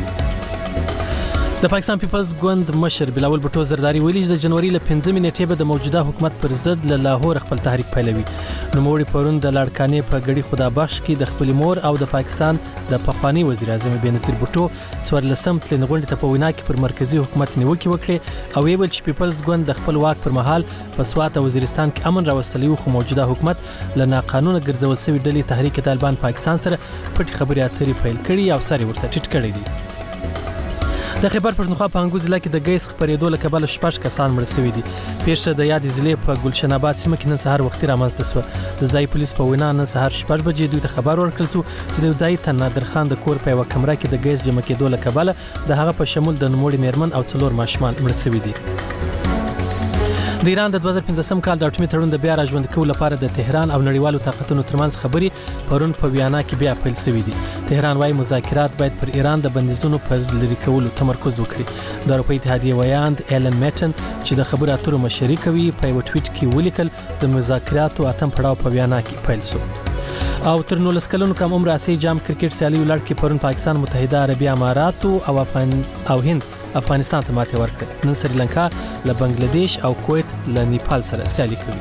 د پاکستان پیپلز ګوند مشر بلاول بټو زرداری ویلي چې د جنوري ل پنځمې نیټې به د موجوده حکومت پر ضد له لاهور خپل تحریک پیلوي. نوموړي پرون د لاړکانې په غړي خدا بخش کې د خپل مور او د پاکستان د پخوانی وزیر اعظم بنظیر بټو څوارلسم تلین غونډې ته په وینا کې پر مرکزی حکومت نیوکه وکړه او ویل چې پیپلز ګوند د خپل واک پر مهال په سوات او وزیرستان کې امن راوستلی خو موجوده حکومت له ناقانونه ګرځول شوی ډلې تحریک طالبان پاکستان سره پټ خبري اترې پیل کړي او ساري ورته ټیټ کړي دي. د خیبر پښتونخوا په انګوز ضلع کې د ګیس خپرېدو له کبله شپږ کسان مړ شوي دي. پیښه د یادې ضلع په ګلشن آباد سیمه کې نن سهار وختي رامنځته شوه. د ځای پولیس په وینا نن سهار شپږ بجې دوی ته خبر ورکړل شو چې د ځای ته نادر خان د کور په یوه کمره کې د ګیس جمع کېدو له کبله د هغه په شمول د نوموړي میرمن او څلور ماشومان مړ شوي دي. د ایران د دوه زره پنځم کال د اټومي تړون د بیا راژوند کولو لپاره د تهران او نړیوالو طاقتونو ترمنځ خبرې پرون په ویانا کې بیا پیل شوې دي. تهران وايي مذاکرات باید پر ایران د بندیزونو پر لري کولو تمرکز وکړي. د اروپایي اتحادیې ویاند ایلن میټن چې د خبرو اترو مشري کوي په یو ټویټ کې ولیکل د مذاکراتو اتم پړاو په ویانا کې پیل شو. او تر نولس کلونو کم عمر اسیا جام کرکټ سیالي ولړ کې پرون پاکستان متحده عربي امارات او افغان او هند افغانستان ته ماته ورکړه. نن سریلانکا له بنگلاديش او کویت له نیپال سره سیالي کوي.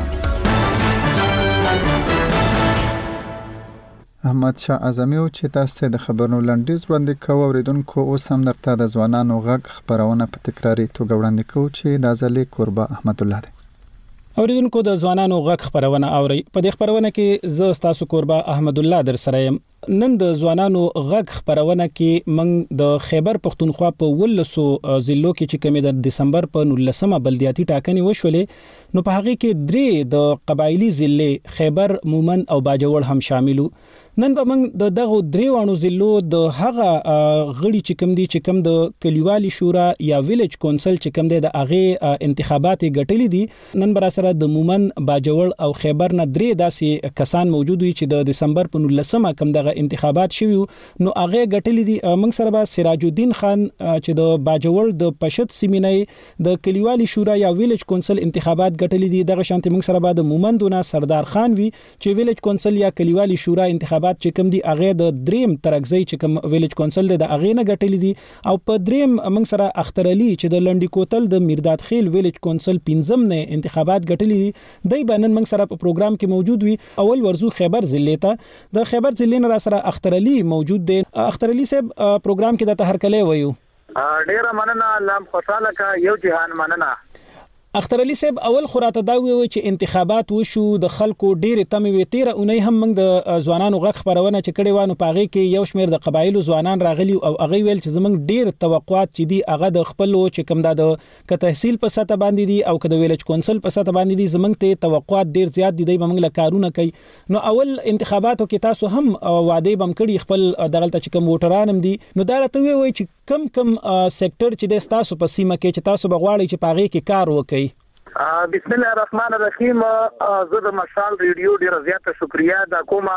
احمد شاه اعظمي چې تاسو د خبرونو لنډیز وړاندې کوو اوریدونکو اوس هم درته د ځوانانو غږ خبرونه په تکراري توګه وړاندې کوو چې د ځلې قربا احمد الله دی. اوریدونکو د ځوانانو غږ خبرونه اوري. په دې خبرونه کې زه تاسو قربا احمد الله در سره یم. نن د ځوانانو غږ خبرونه کې موږ د خیبر پښتونخوا په ولسو ضلعو کې چې کومه د دسمبر په نولسمه بلدیاتي ټاکنې وشولې نو په هغه کې درې د قبایلی ضلع خیبر مومن او باجوړ هم شاملو. نن به موږ د دغه درې وانو ضلعو د هغه غړي چې کوم دي چې کوم د کلیوالي شورا یا ویلیج کونسل چې کوم دي د هغه انتخابات غټلې دي نن بر سره د مومن باجوړ او خیبر نه درې داسې کسان موجود وي چې د دسمبر په نولسمه کوم دغه انتخابات شوی نو هغه غټلې دي. موږ سره به سراج الدین خان چې د باجوړ د پشت سیمینې د کلیوالي شورا یا ویلیج کونسل انتخابات غټلې دي. دغه شانتي موږ سره به د مومن دونه سردار خان وي چې ویلیج کونسل یا کلیوالي شورا انتخابات چې کوم دي هغه د دریم ترغزي چې کوم ویلیج کونسل د هغه نه غټلې دي. او په دریم موږ سره اختر علي چې د لنډي کوتل د میرداد خیل ویلیج کونسل پنځم نه انتخابات غټلې دي. دای بنن موږ سره په پروګرام کې موجود وي. اول ورزو خیبر ضلع ته د خیبر ضلع نه را سره اختر علي موجود دي. اختر علي صاحب پروګرام کې د تهرکلې وایو. ډیره مننه لام خوشاله کا یو جهان مننه. اختر علي صاحب اول خراته دا وی چې انتخابات وشو د خلکو ډېر تمه وی تیر اونۍ هم موږ د ځوانانو غږ خبرونه چې کړي وانه پاغي کې یو شمیر د قبایلو ځوانان راغلي او هغه ویل چې زمونږ ډېر توقعات چې دي هغه د خپل چې کوم د ک تحصیل په سطح باندې دي او ک د ویلیج کونسل په سطح باندې دي زمونږ ته توقعات ډېر زیات دي د موږ له کارونه کوي. نو اول انتخاباتو کې تاسو هم وعده بم کړي خپل دغلت چې کوم ووټران هم دي نو دا راته وی چې کم کم سېکټر چې د تاسو په سیمه کې چې تاسو بغواړي چې پاغي کې کار وکړي. بسم الله الرحمن الرحیم. زه د مشال ریډیو ډیره زیاته شکریا دا کومه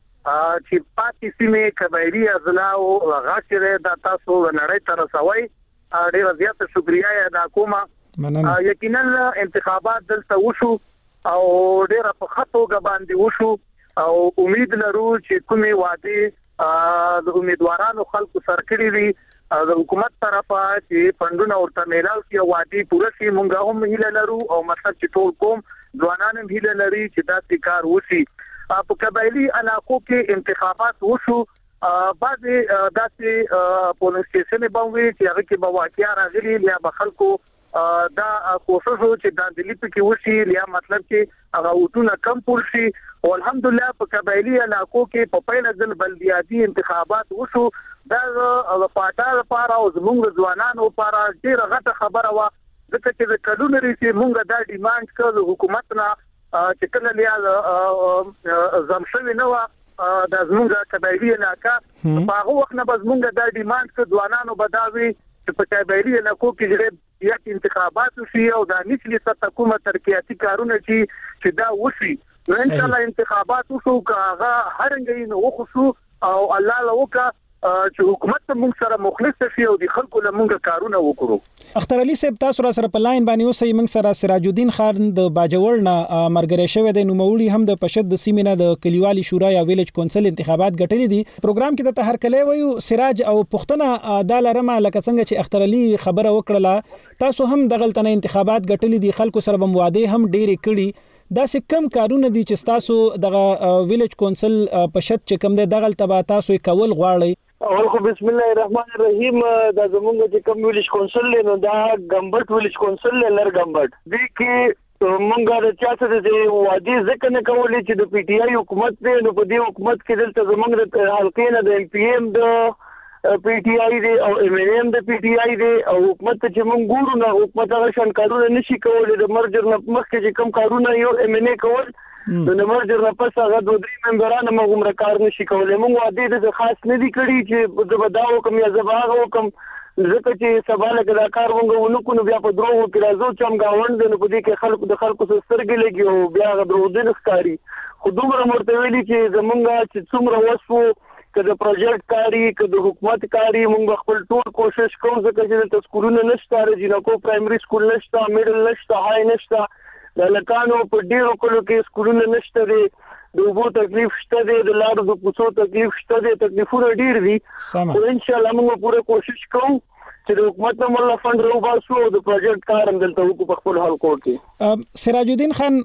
چې پاتې سیمه قبایلی اضلاع او غاښره د تاسو نړۍ تر رسوي ډیره زیاته شکریا دا کومه. یقینا انتخابات دلته وشو او ډیره په خطو غباندې وشو او امید لرو چې کومي وعده د امیدوارانو خلکو سره کړی وي د حکومت طرفه چې فندونه ورته میلاو شي او وعده پوره شي. مونږ هم هیله لرو او مطلب چې ټول قوم ځوانان هم هیله لري چې دا کار وشي. په قبایلی علاقو کې انتخابات وشو، بعضي داسې پولیس سټیشن باندې چې هغه کې بواقعیا راغلي یا بخلکو دا کوشش و چې د دلی په کې وشي یا مطلب چې هغه وټونه کم پول شي. او الحمدلله په قبایلی علاقو کې په پیل ځل بلدیاتي انتخابات وشو. دا پاټا لپاره او زموږ ځوانانو لپاره ډیره غټه خبره و، ځکه چې د کلونو ریسي موږ دا ډیماند کړو حکومت نه چې کله لیا زمشوي نه و د زموږ قبایلی علاقہ په هغه وخت نه زموږ دا ډیماند کړو ځوانانو بداوي چې په قبایلی علاقو کې یا انتخابات وشي او د نسلي سطح کومه ترقیاتي کارونه چې دا وشي. نو ان شاء الله انتخابات وشو کاغه هرنګي نو وخصو او الله لوکا چې حکومت موږ سره مخلص شي او د خلکو لمونږ کارونه وکړو. اختر علي صاحب تاسو را سره په لاین باندې اوسئ. موږ سره سراج الدین خان د باجوړ نه مرګري شوی د نوموړي هم د پشد د سیمینه د کلیوالي شورا یا ویلج کونسل انتخابات ګټلې دي. پروګرام کې د تهر کلی وایو سراج او پښتنه د لارمه لکه څنګه چې اختر علي خبره وکړه تاسو هم د غلطنه انتخابات ګټلې دي، خلکو سره بمواده هم ډېرې کړي. دا څه کم کارونه دي چې تاسو د ویلج کونسل پشد چې کم دی دغه تبا تاسو کول غواړئ؟ اول خو بسم الله الرحمن الرحیم دا زمونږ چې کوم ویلج کونسل نو دا ګمبټ ویلج کونسل لر ګمبټ دی کې مونږه د چا سره د وادي ځکه نه کولې چې د پی ټی آی حکومت دی نو په دې حکومت کې دلته زمونږ د حلقې نه د ایم پی ایم د پی ټی آی دی او ایم ان ایم د پی ټی آی دی او حکومت چې مونږ ګورو نه حکومت هغه شان کارونه نشي کولای. د مرجر نه مخکې چې کوم کارونه یو ایم ان ای کول د مرجر نه پس هغه دوه درې ممبران موږ عمر کار نشي کولای. موږ وادي د خاص نه دی کړی چې د بداو کوم یا زباغه وکم ځکه چې سباله کدا کار وګو ونکو نو بیا په دروغ کې راځو چې هم گاوند نو په دې کې خلکو د خلکو سترګې لګي او بیا غدرو د نخکاری خو دومره مرتویلي چې زمونږه چې څومره وسو کله پروجیکټ کاری کله حکومت کاری موږ خپل ټول کوشش کوو ځکه چې د سکولونو نشته رجینکو پرایمري سکول نشته میډل نشته هاي نشته د لکانو په ډیرو کلو کې سکولونه نشته دي د وبو تکلیف شته دي د لارو د کوڅو تکلیف شته دي تکلیفونه ډیر دي خو ان شاء الله موږ پوره کوشش کوو چې د حکومت نه مولا فند راو باسو د پروجیکټ کار هم دلته وکړو په خپل حل کوټي. سراج الدین خان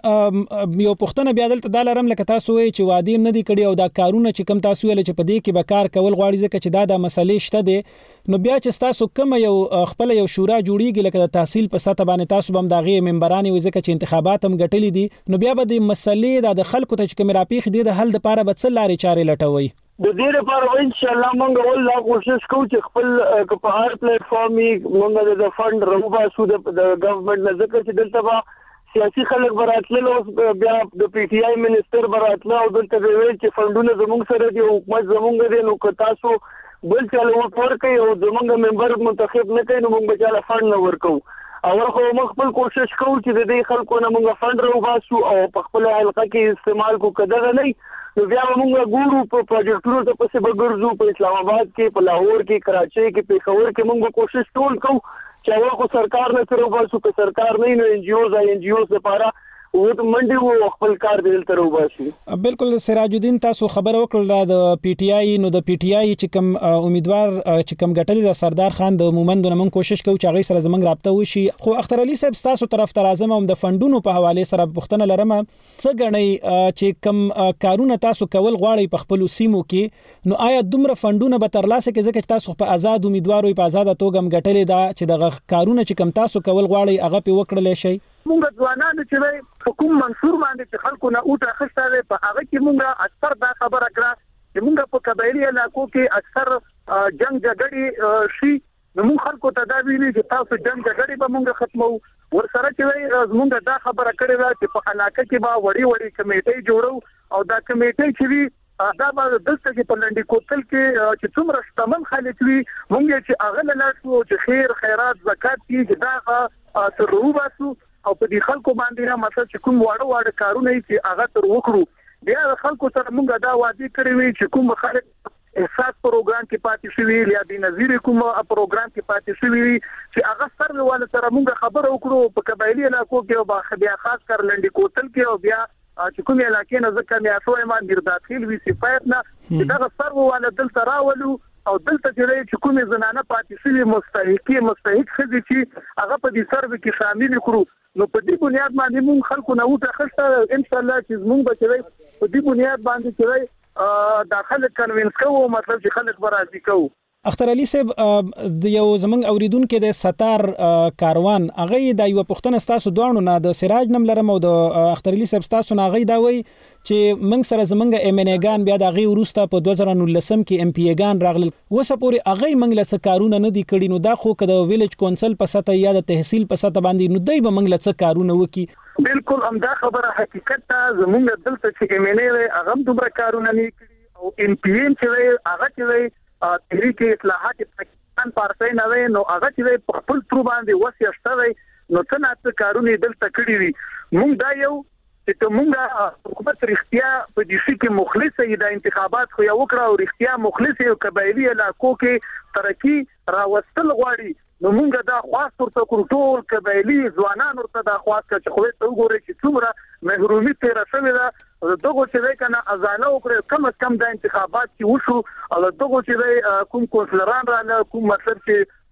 یو پښتنه بیا دلته د لارم لکه تاسو وی چې وادي نه دی کړی او دا کارونه چې کم تاسو ویل چې په دې کې به کار کول غواړي ځکه چې دا د مسلې شته دي نو بیا چې تاسو کوم یو خپل یو شورا جوړیږي لکه د تحصیل په سطح باندې تاسو بم داغي ممبرانی وي ځکه چې انتخابات هم ګټلې دي نو بیا به د مسلې د خلکو ته چې کوم راپیخ دي د حل لپاره به څه لارې چارې لټوي؟ د دې لپاره ان شاء الله موږ ول لا کوشش کوو چې خپل په هر پلیټ فارم موږ د فند روباسو د ګورنمنت نه ځکه چې دلته به سیاسي خلک براتله بیا د پی ټی آی منسٹر براتله او دلته ویل چې فندونه زموږ سره دی حکومت زموږ دی نو که تاسو بل چاله ورکړئ او زموږ ممبر منتخب نه کړئ نو موږ به چاله فند نه ورکو. او خو موږ خپل کوشش کوو چې د دې خلکو نه موږ فند روباسو او په خپل حلقه کې استعمال کو کده نه نو بیا موږ ګورو په پروجیکټونو ته پسې بګرځو په اسلام آباد کې په لاهور کې کراچۍ کې پېښور کې موږ کوشش ټول کوو چې هغه کو سرکار نه سره وباسو که سرکار نه نو ان جی اوز ان جی اوز لپاره و ته منډي وو خپل کار دل تر وباسي. بالکل سراج الدین تاسو خبر وکړل د پی ټی آی نو د پی ټی آی چې کوم امیدوار چې کوم غټل د سردار خان د مومند نن کوشش کوي چې هغه سره زمنګ رابطه وشي خو اختر علي صاحب تاسو طرف تر اعظم هم د فندونو په حواله سره پښتنه لرمه څه غنئ چې کوم کارونه تاسو کول غواړئ په خپل سیمو کې نو آیا دومره فندونه به ترلاسه کې ځکه تاسو په آزاد امیدوار وي په آزاد توګه هم غټلې دا چې د کارونه چې کوم تاسو کول غواړئ هغه په وکړل شي؟ مونږ ځوانانو چې حکومت منصور باندې چې خلکو نه اوټه خسته په هغه کې مونږ اکثر دا خبره کړه چې مونږ په قبایلی علاقو کې اکثر جنگ جګړې شي نو مونږ خلکو ته دا ویلي چې تاسو جنگ جګړې به مونږ ختمو ورسره چې مونږ دا خبره کړې ده چې په علاقه کې به وړي وړي کمیټې جوړو او دا کمیټې چې وي دا به دلته کې په لنډي کوتل کې چې څومره شتمن خلک وي مونږ چې هغه نه لاړو چې خیر خیرات زکات کې دا تر وباسو او په دې خلکو باندې نه مثلا چې کوم واړه واړه کارونه چې هغه تر وکړو بیا خلکو سره مونږ دا وعده کړی وي چې کوم خلک احساس پروګرام کې پاتې شوی یا د نظیر کوم پروګرام کې پاتې شوی چې هغه سره ول سره مونږ خبر وکړو په قبایلی علاقو کې او بیا خاص کر لنډي کوتل کې او بیا چې کوم علاقې نه ځکه میا شو ایمان ډیر داخل وي صفات نه چې دا سره ول دلته راولو او دلته چې کوم زنانه پاتې شوی مستحقي مستحق خدي چې هغه په دې سروي کې شامل کړو نو په دې بنیاد باندې موږ خلکو نه وټه خسته ان شاء الله چې موږ به چې په دې بنیاد باندې چې داخله کنوینس کوو مطلب چې خلک به راضي کوو. اختر علي صاحب د یو زمنګ اوریدونکو د ستار کاروان هغه د یو پښتون ستاسو دوانو نه د سراج نم لرم او د اختر علي صاحب ستاسو نه هغه دا وی چې موږ سره زمنګ ام ان اګان بیا د هغه ورسته په دوه زره نولسم کې ام پی اګان راغل وسه پورې هغه موږ له کارونه نه دی کړی نو دا خو کده ویلیج کونسل په سطح یا د تحصیل په سطح باندې نو دای به موږ له کارونه وکي. بالکل همدا خبره حقیقت ته زموږ دلته چې ام ان ای هغه دومره کارونه نه کړی او ام پی ان چې هغه چې تحریک اصلاحات پاکستان پارټي نه وي نو هغه چې په خپل تر باندې وسه شته نو څنګه کارونه دلته کړی وي. موږ دا یو چې موږ حکومت رښتیا په دې شي کې مخلص یې د انتخابات خو یو وکړه او رښتیا مخلص یو قبایلی علاقو کې ترقی راوستل غواړي نو موږ دا خاص تر ټول قبایلی ځوانان ورته دا خاص چې خو ته وګورئ چې څومره محرومي تیر شوی دا دغه چې کنه ازانه وکړي کم از کم د انتخابات کې وشو او دغه چې کوم کونسلران را نه کوم مطلب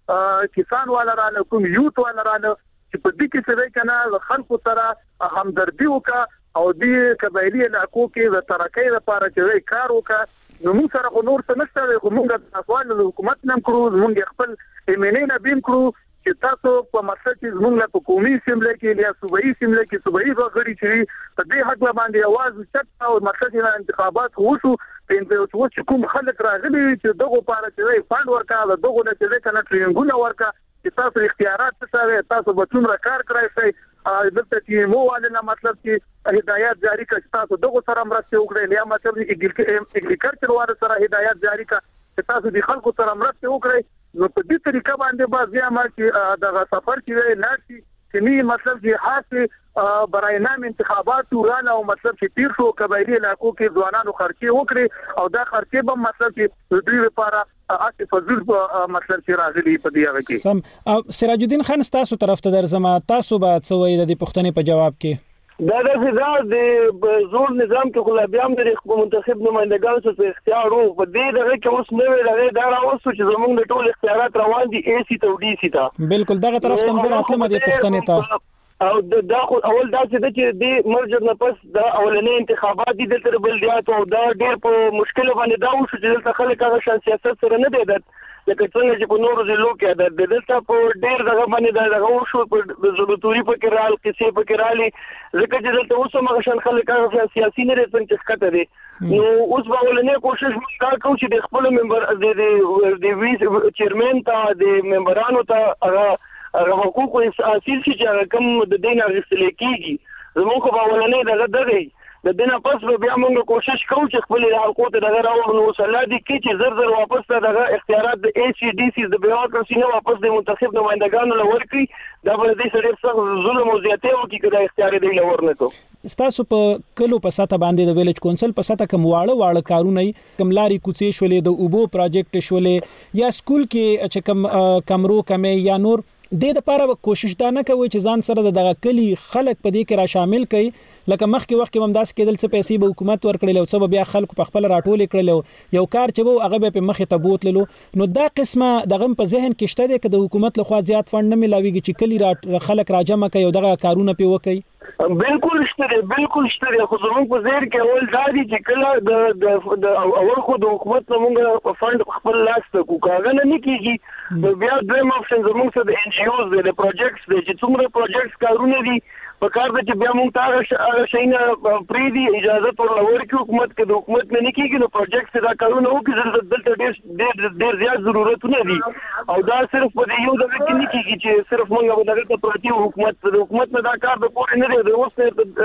چې کسان والا را نه کوم یوت والا را نه چې په دې کې څه کنه خلکو سره همدردي وکړه او دې قبایلی علاقو کې د ترقۍ لپاره چې کار وکړه نو موږ سره نور څه نشته خو موږ د افغان حکومت نن کړو موږ خپل ایمنه بیم کړو چې تاسو په مسله کې موږ په قومي سیمله کې یا صوبایي سیمله کې صوبایي غړي چې په دې حق باندې आवाज وشت او مسله د انتخابات وشو په چې کوم خلک راغلي چې دغه لپاره چې فند ورکړه دغه نه چې کنه ټریننګونه ورکړه چې تاسو اختیارات څه تاسو به څومره کار کړئ شي دلته چې مو والنه مطلب چې هدایت جاری کړئ تاسو دغه سره مرسته وکړئ یا مطلب اګریکلچر واره سره هدایت جاری کړئ چې تاسو د خلکو سره مرسته وکړئ نو په دې طریقه باندې باز یا ما چې دغه سفر چې ناشي چې می مطلب چې خاص برای نام انتخابات ورانه او مطلب چې تیر شو قبایلی علاقو کې ځوانانو خرچي وکړي او دا خرچي به مطلب چې دوی لپاره اساس فضل مطلب چې راغلي په دی هغه کې سم. سراج الدین خان تاسو طرف ته درځم تاسو به څه وایي د پښتنې په جواب کې دا د زړه د زور نظام کې خو بیا هم د منتخب نمائندګانو څخه اختیار وو په دې دغه کې اوس نو ویل دا راوستو چې زموږ د ټول اختیارات روان دي اي سي ته او ډي سي ته بالکل دغه طرف ته زه راتلم د پښتنې ته او دا خو اول دا چې د مرجر نه پس د اولنې انتخابات دي د تر بلدیات او دا ډېر په مشکل باندې دا وشو چې دلته خلک هغه شان سیاست سره نه دی لکه څنګه چې په نورو ضلعو کې د دلته په ډېر دغه باندې دغه وشو په ضرورتوري په کې رال قصې په کې رالي ځکه چې دلته اوس هم شان خلک هغه سیاسي نه رسن چې ښکته دي نو اوس به ولنې کوشش وکړو کوو چې د خپل ممبر د د ویس چیرمن ته د ممبرانو ته هغه هغه حقوق اساسي چې کوم د دین غوښتل کیږي زموږ په ولنې دغه دغه د دینه پس بیا موږ کوشش کوو چې خپل حقوق ته دغه راوړو نو سلادي کې چې زر زر واپس ته دغه اختیارات د اي سي ډي سي د بیوروکراسي نه واپس د منتخب نمائندګانو لور کړی دا به د سړي څخه ظلم او زیاته او کې کړه اختیار دی لور نه کو ستاسو په کلو په ساته باندې د ویلیج کونسل په ساته کوم واړه واړه کارونه کملاري کوڅې شولې د اوبو پروجیکټ شولې یا سکول کې چې کم کمرو کمې یا نور د د لپاره کوشش دا نه کوي چې ځان سره دغه کلی خلک په دې کې را شامل کړي لکه مخکې وخت کې ممداس کېدل څه پیسې به حکومت ورکړي او څه بیا خلکو په خپل راټول کړي یو کار چې وو هغه په مخې ته بوتللو نو دا قسمه دغه په ذهن کې شته د د حکومت لخوا زیات فند نه ملاويږي چې کلی را خلک راجمع کوي او دغه کارونه په وکړي بالکل شته بالکل شته خو زموږ په زیر کې اول دادي چې کله د اول خو د حکومت موږ فند خپل لاس ته کوکاغه نه کیږي بیا دویم اپشن زموږ سره د ان جی اوز د پروجیکټس د چې څومره پروجیکټس کارونه دي په کار د چې بیا موږ تاسو شینه پری دی اجازه ورلور کې حکومت کې د حکومت نه کیږي نو پروجیکټس دا کارونه وکړي دلته ډېر ډېر زیات ضرورتونه دي او دا صرف په یو ځای کې نه کیږي چې صرف موږ به دغه پرتی حکومت د حکومت نه دا کار به پوره نه دی د اوس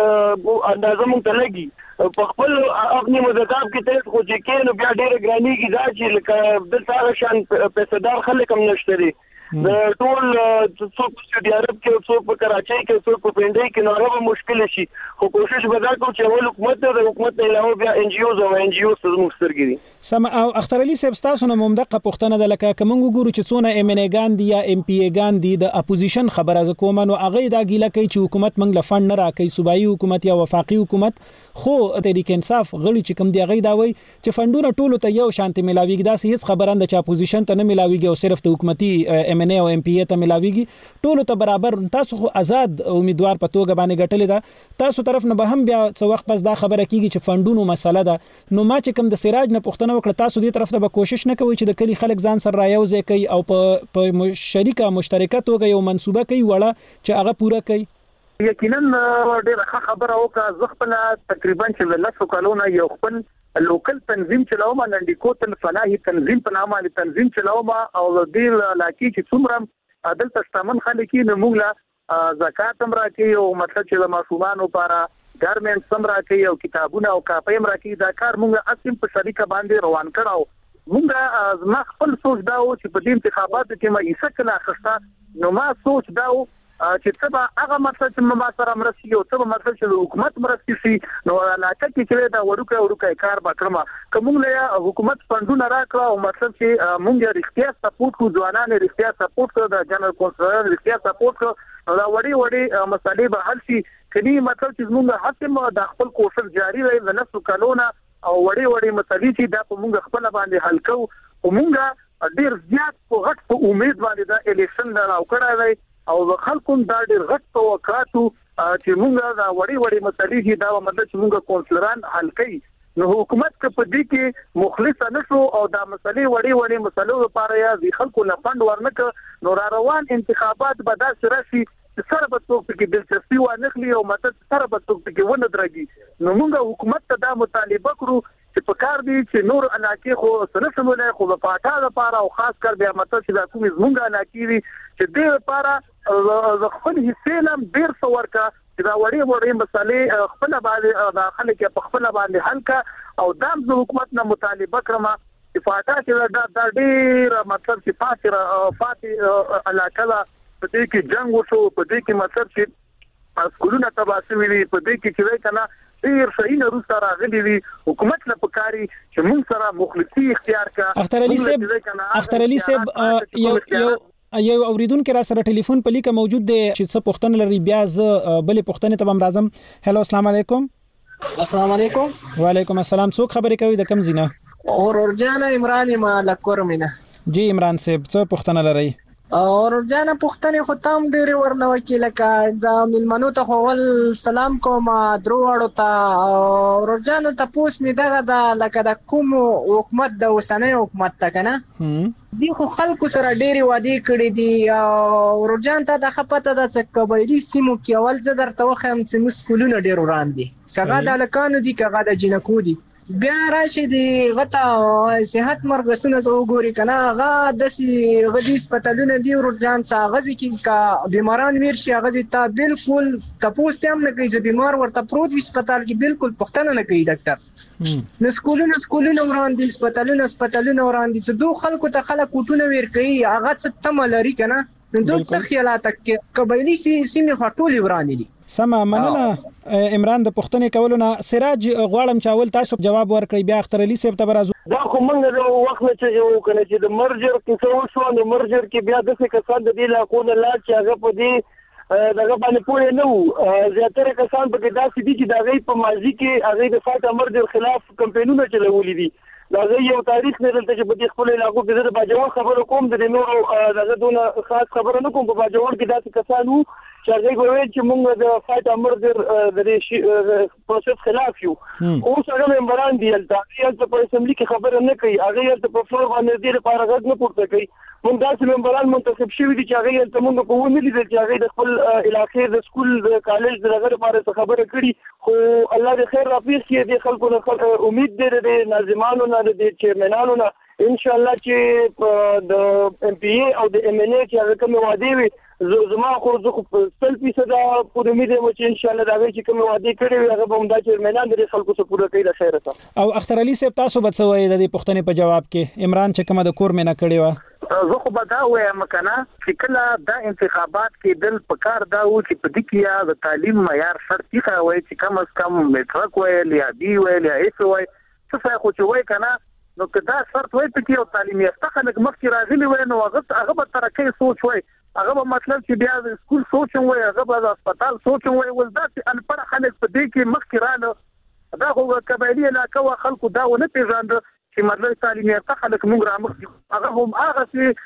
اندازه مونږ ته لګي په خپل خپل مذهب کې ته خو چې کینو بیا ډېر ګرانیږي دا چې لکه د ساره شان پیسې خلک هم نشته دي د ټول څوک په سعودي عرب کې څوک په کراچۍ کې څوک په پنډۍ کې نو هغه مشکل شي خو کوشش به دا کوو چې اول حکومت د حکومت نه علاوه بیا ان جی اوز او ان جی اوز زموږ سترګې سم او اختر علي صاحب تاسو نه ممدقه پښتنه د لکه کوم ګورو چې څونه ام ان ګان دي یا ام پی ګان دي د اپوزیشن خبره ز کوم نو هغه دا ګیله کوي چې حکومت منګ لفند نه راکې صوبایي حکومت یا وفاقي حکومت خو تحریک انصاف غړي چې کوم دی هغه دا وایي چې فندونه ټولو ته یو شانتي ملاويږي دا هیڅ خبره نه چې اپوزیشن ته نه ملاويږي او صرف د حکومتي ام ایم ان ای او ایم پی ای ته ملاويږي ټول ته برابر. تاسو خو آزاد امیدوار په توګه باندې ګټلې ده، تاسو طرف نه به هم بیا څو وخت پس دا خبره کیږي چې فندونو مسله ده. نو ما چې کوم د سراج نه پوښتنه وکړه، تاسو دې طرف ته به کوشش نه کوئ چې د کلی خلک ځان سره رايوځي کوي او په شریکه مشترکه توګه یو منصوبه کوي وړه چې هغه پوره کوي؟ یقینا ډېر ښه خبره وکړه. زه خپل تقریبا چې لسو کلونه یو خپل لوکل تنظیم چلاوم، نندیکو تن فلاحي تنظیم په نامه تنظیم چلاوم او د علاقې چې څومره عدل تشتمن خلک نه موږ زکات هم راکې او مطلب چې د ماشومانو لپاره ګارمنټ هم راکې او کتابونه او کاپي هم راکې. دا کار موږ اصل په شریکه باندې روان کړو. موږ ما خپل سوچ دا و چې په دې انتخاباتو کې ما ایسه کله اخسته، نو ما سوچ دا و چې څه به هغه مطلب چې ما سره مرسي او څه به مطلب چې حکومت مرسي شي. نو علاقه کې چې دا وړوکه وړوکه کار وکړم، کوم له حکومت فندونه راکړه او مطلب چې مونږ رښتیا سپورټ کو ځوانان رښتیا سپورټ کړ، د جنرال کونسلر رښتیا سپورټ کړ، نو دا وړي وړي مسالې به حل شي. کله مطلب چې مونږ هڅه د خپل کوشش جاری وي د نسو کلونه او وړي وړي مسالې چې دا په مونږ خپل باندې حل کوو. او مونږ ډیر زیات په غټ په امید باندې دا الیکشن راو کړای او خلکو دا ډیر غټ توقعاتو چې مونږ دا وړي وړي مسالې چې دا مطلب چې مونږ کونسلران حل کوي. نو حکومت که په دې کې مخلص نشو او دا مسلې وړي وړي مسلو لپاره یا د خلکو نه فند ورنک، نو را روان انتخابات به دا سرشي سره به څوک کې دلچسپي ونخلي او مطلب سره به څوک کې ونه درګي. نو موږ حکومت ته دا مطالبه کړو چې په کار دي چې نور علاقې خو سره سمولای خو په پاټا لپاره او خاص کر بیا مطلب چې دا کومې زمونږ علاقې دي چې دې لپاره د خپل حصې نم ډیر څه ورکا چې دا وړي وړي مسالې خپل باندې د خلک په خپل باندې حل کا. او دام د حکومت نه مطالبه کړم چې پاټا چې دا ډیر مطلب چې فاتره فاتي علاقه په دې کې جنگ وشو، په دې کې مطلب چې اسکولونه تباسي وي، په دې کې چې کنا ډیر صحیح نه روسه راغلي وي. حکومت له پکاري چې موږ سره مخلصي اختیار کا. اختر علي صاحب اختر علي صاحب یو یو یو اوریدونکو را سره ټلیفون په لیکه موجود دی چې څه پوښتنه لري، بیا ز بلې پوښتنه ته هم راځم. هلو السلام علیکم. السلام علیکم. وعلیکم السلام. څوک خبرې کوي د کوم زینه؟ اور ورجانه عمران ما لکور مینه. جی عمران صاحب څه پوښتنه لري؟ اور ورجانه پوښتنه خو تام ډېر ورنه وکیل کا دا ملمنو ته خو سلام کوم درو وړو ته. اور ورجانه تاسو می دغه د لکه د کوم حکومت د وسنۍ حکومت ته کنه دی خو خلکو سره ډېری وادي کړی دي. او ورجان ته د خپته د قبایلی سیمو کې اول زه درته وخم چې مسکولونه ډېر وران دي، کغه د لکانو دي کغه د جنکو دي. بیا راشي دی غټه صحت مرکزونه وګوري کنه هغه د سي غدي سپټالونه دی ورجان څا غزي کې کا بیماران ورشي غزي ته بالکل تاسو ته هم نه کوي چې بیمار ورته پروت وي سپټال کې بالکل پښتنه نه کوي ډاکټر. نو سکولونه سکولونه وران دي، سپټالونه سپټالونه وران دي، چې دوه خلکو ته خلک کوټونه ور کوي هغه څه تم لري کنه. نو دوه څه خیالات کې قبایلی سیمې خټولې وران دي. سم مننه عمران د پښتنې کولو نه. سراج غواړم چاول تاسو جواب ورکړئ، بیا اختر علي صاحب ته برازو. دا خو موږ د وخت نه چې یو کنه چې د مرجر کې څه وشو، نو مرجر کې بیا د څه کسان د دې لا کو نه لا چې هغه په دې دغه باندې پوهه نه وو. زیاتره کسان په داسې دي چې دا غي په ماضي کې هغه د فاټا مرجر خلاف کمپاینونه چلولي دي. دا یو تاریخ نه دلته چې په دې خپل علاقو کې د باجوړ خبرو کوم د نورو دغه دونه خاص خبره نه کوم. په باجوړ کې داسې کسان وو چې هغه وویل چې موږ د فاټا مرجر د دې پروسس خلاف یو. اوس هغه ممبران دي چې په اسمبلی کې خبره نه کوي، هغه ته په فلور باندې دې لپاره غږ نه پورته کوي. موږ داسې ممبران منتخب شوي دي چې هغه ته موږ په ونه لیدل چې هغه د خپل علاقې د سکول د کالج د هغه لپاره خبره کړي. خو الله دې خیر راپېښ کړي، دې خلکو نه امید دې د ناظمانو نه د چیرمنانو نه ان شاء الله چې د ام پی ای او د ام ان ای چې هغه کوم وعده وي زما خو زه خو سل فیصد پوره امید یم چې ان شاء الله دا وی چې کوم وعده کړی وي هغه به هم دا چیرمنان د خلکو څخه پوره کوي. د خیر سره. او اختر علي صاحب تاسو به څه وایي د دې پوښتنې په جواب کې؟ عمران چې کومه د کور مې نه کړی و زه خو به دا وایم کنه چې کله دا انتخابات کې دل پکار دا و چې په دې کې د تعلیم معیار شرطي وای چې کم از کم میټرک وای یا بي وای یا ایس وای څه خو چې وای کنه. نو که دا شرط وای ته کې او تعلیم یافته خلک مخکې راغلي وای نو هغه هغه به ترکه سوچ وای، هغه به مطلب چې بیا د سکول سوچ وای، هغه به د هسپتال سوچ وای. ول دا چې انپړ خلک په دې کې مخکې رااله دا خو قبایلی علاقه او خلکو دا ونه پیژاند چې مطلب تعلیم یافته خلک موږ رامخ هغه هم هغه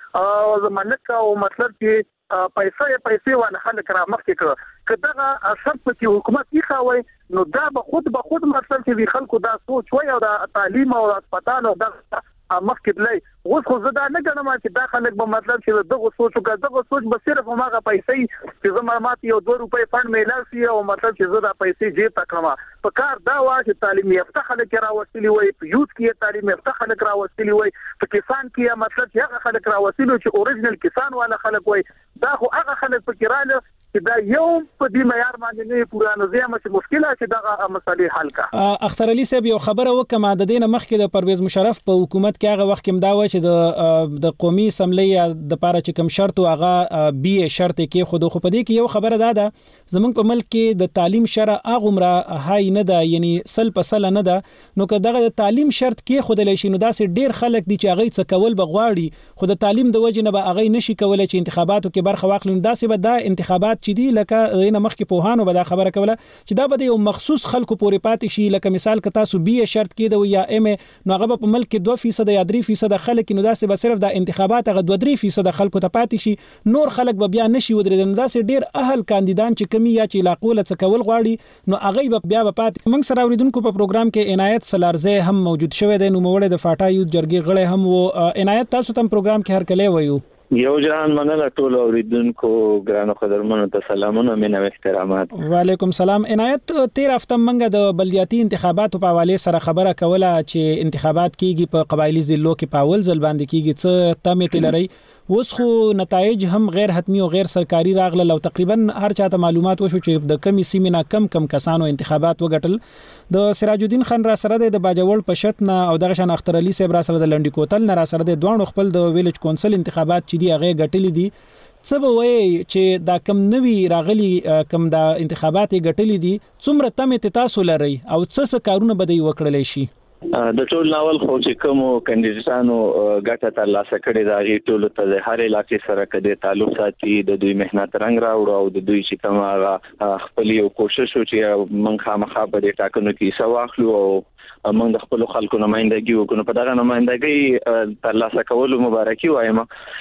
چې زمانت او مطلب چې پیسې پیسې ونه خلک رامخ کړه کداغه شرط چې حکومت یې خوي نو دا به خود به خود مطلب چې خلکو دا سوچ وي او د تعلیم او هسپتال او د مخکې لای اوس خو زه دا نه ګڼم چې دا خلک به مطلب چې دغه سوچ او دغه سوچ به صرف هغه پیسې چې زما ماته یو دوه روپۍ فند میلر شي او مطلب چې زه دا پیسې جیب تکړم په کار دا وا چې تعلیم یافته خلک راوستلی وي په یوت کې تعلیم یافته خلک راوستلی وي په کسان کې مطلب چې هغه خلک راوستلی چې اوریجنل کسان والا خلک وي دا خو هغه خلک په کراله چې دا یو په دې معیار باندې نه پورا نو زیمه چې مشکله چې دا مسلې حل کا اختر علي صاحب یو خبره وکم د دینه مخکې د پرویز مشرف په حکومت کې هغه وخت کې دا و چې د د قومي اسمبلی د پاره چې کوم شرط او هغه بي شرط کې خود خو په دې کې یو خبره ده ده زمونږ په ملک کې د تعلیم شرع هغه عمره هاي نه ده یعنی سل په سل نه ده نو که دغه تعلیم شرط کې خود لشي نو داسې ډیر خلک دي چې هغه څه کول بغواړي خود تعلیم د وجه نه به هغه نشي کولای چې انتخاباتو کې برخه واخلي داسې به دا انتخابات چې دي لکه دینه مخکې په هانو به دا خبره کوله چې دا به یو مخصوص خلکو پورې پاتې شي لکه مثال که تاسو بي شرط کې ده یا ام نو هغه په ملک کې دوه فیصد یا درې فیصد خلک نو داسې به صرف د انتخابات هغه دوه درې فیصد خلکو ته پاتې شي نور خلک به بیا نشي ودرېدل نو داسې ډیر اهل کاندیدان چې کمی یا چې علاقو لڅ کول غواړي نو هغه به بیا به پاتې موږ سره اوریدونکو په پروګرام کې عنایت سلارزه هم موجود شوی دی نو موړ د فاټا یوت جرګې غړی هم وو عنایت تاسو تم پروګرام کې هر کله وایو یو جان مننه ټول اوریدونکو ګرانو قدرمنو ته سلامونه مینه او احترامات وعلیکم سلام عنایت تیر هفته منګه د بلدیاتي انتخاباتو په حواله سره خبره کوله چې انتخابات کیږي په قبایلی ضلعو کې په اول ځل باندې کیږي څه تمه تلري اوس خو نتایج هم غیر حتمی او غیر سرکاري راغله او تقریبا هر چاته معلومات وشو چې د کمی سیمه کم کم کسانو انتخابات وګټل د سراج الدین خان را سره د باجوړ پښتنه او د شان اختر علي صاحب را سره د لنډی کوتل نه را سره د دوه خپل د ویلج کونسل انتخابات چې دی هغه غټلې دي څه به وایي چې دا کم نوی راغلي کم دا انتخابات غټلې دي څومره تمه تاسو لري او څه څه کارونه به دی وکړلې شي د ټول ناول خو چې کوم کاندیدانو ګټه ترلاسه کړې دا غي ټول ته د هر علاقې سره کده تعلق ساتي د دوی مهنت رنگ راوړو او د دوی چې کوم خپل یو کوشش چې من خامخا په دې ټاکنو کې سواخلو او موږ د خپل خلکو نمائندګي وکړو په دغه نمائندګي ترلاسه کولو مبارکي وایم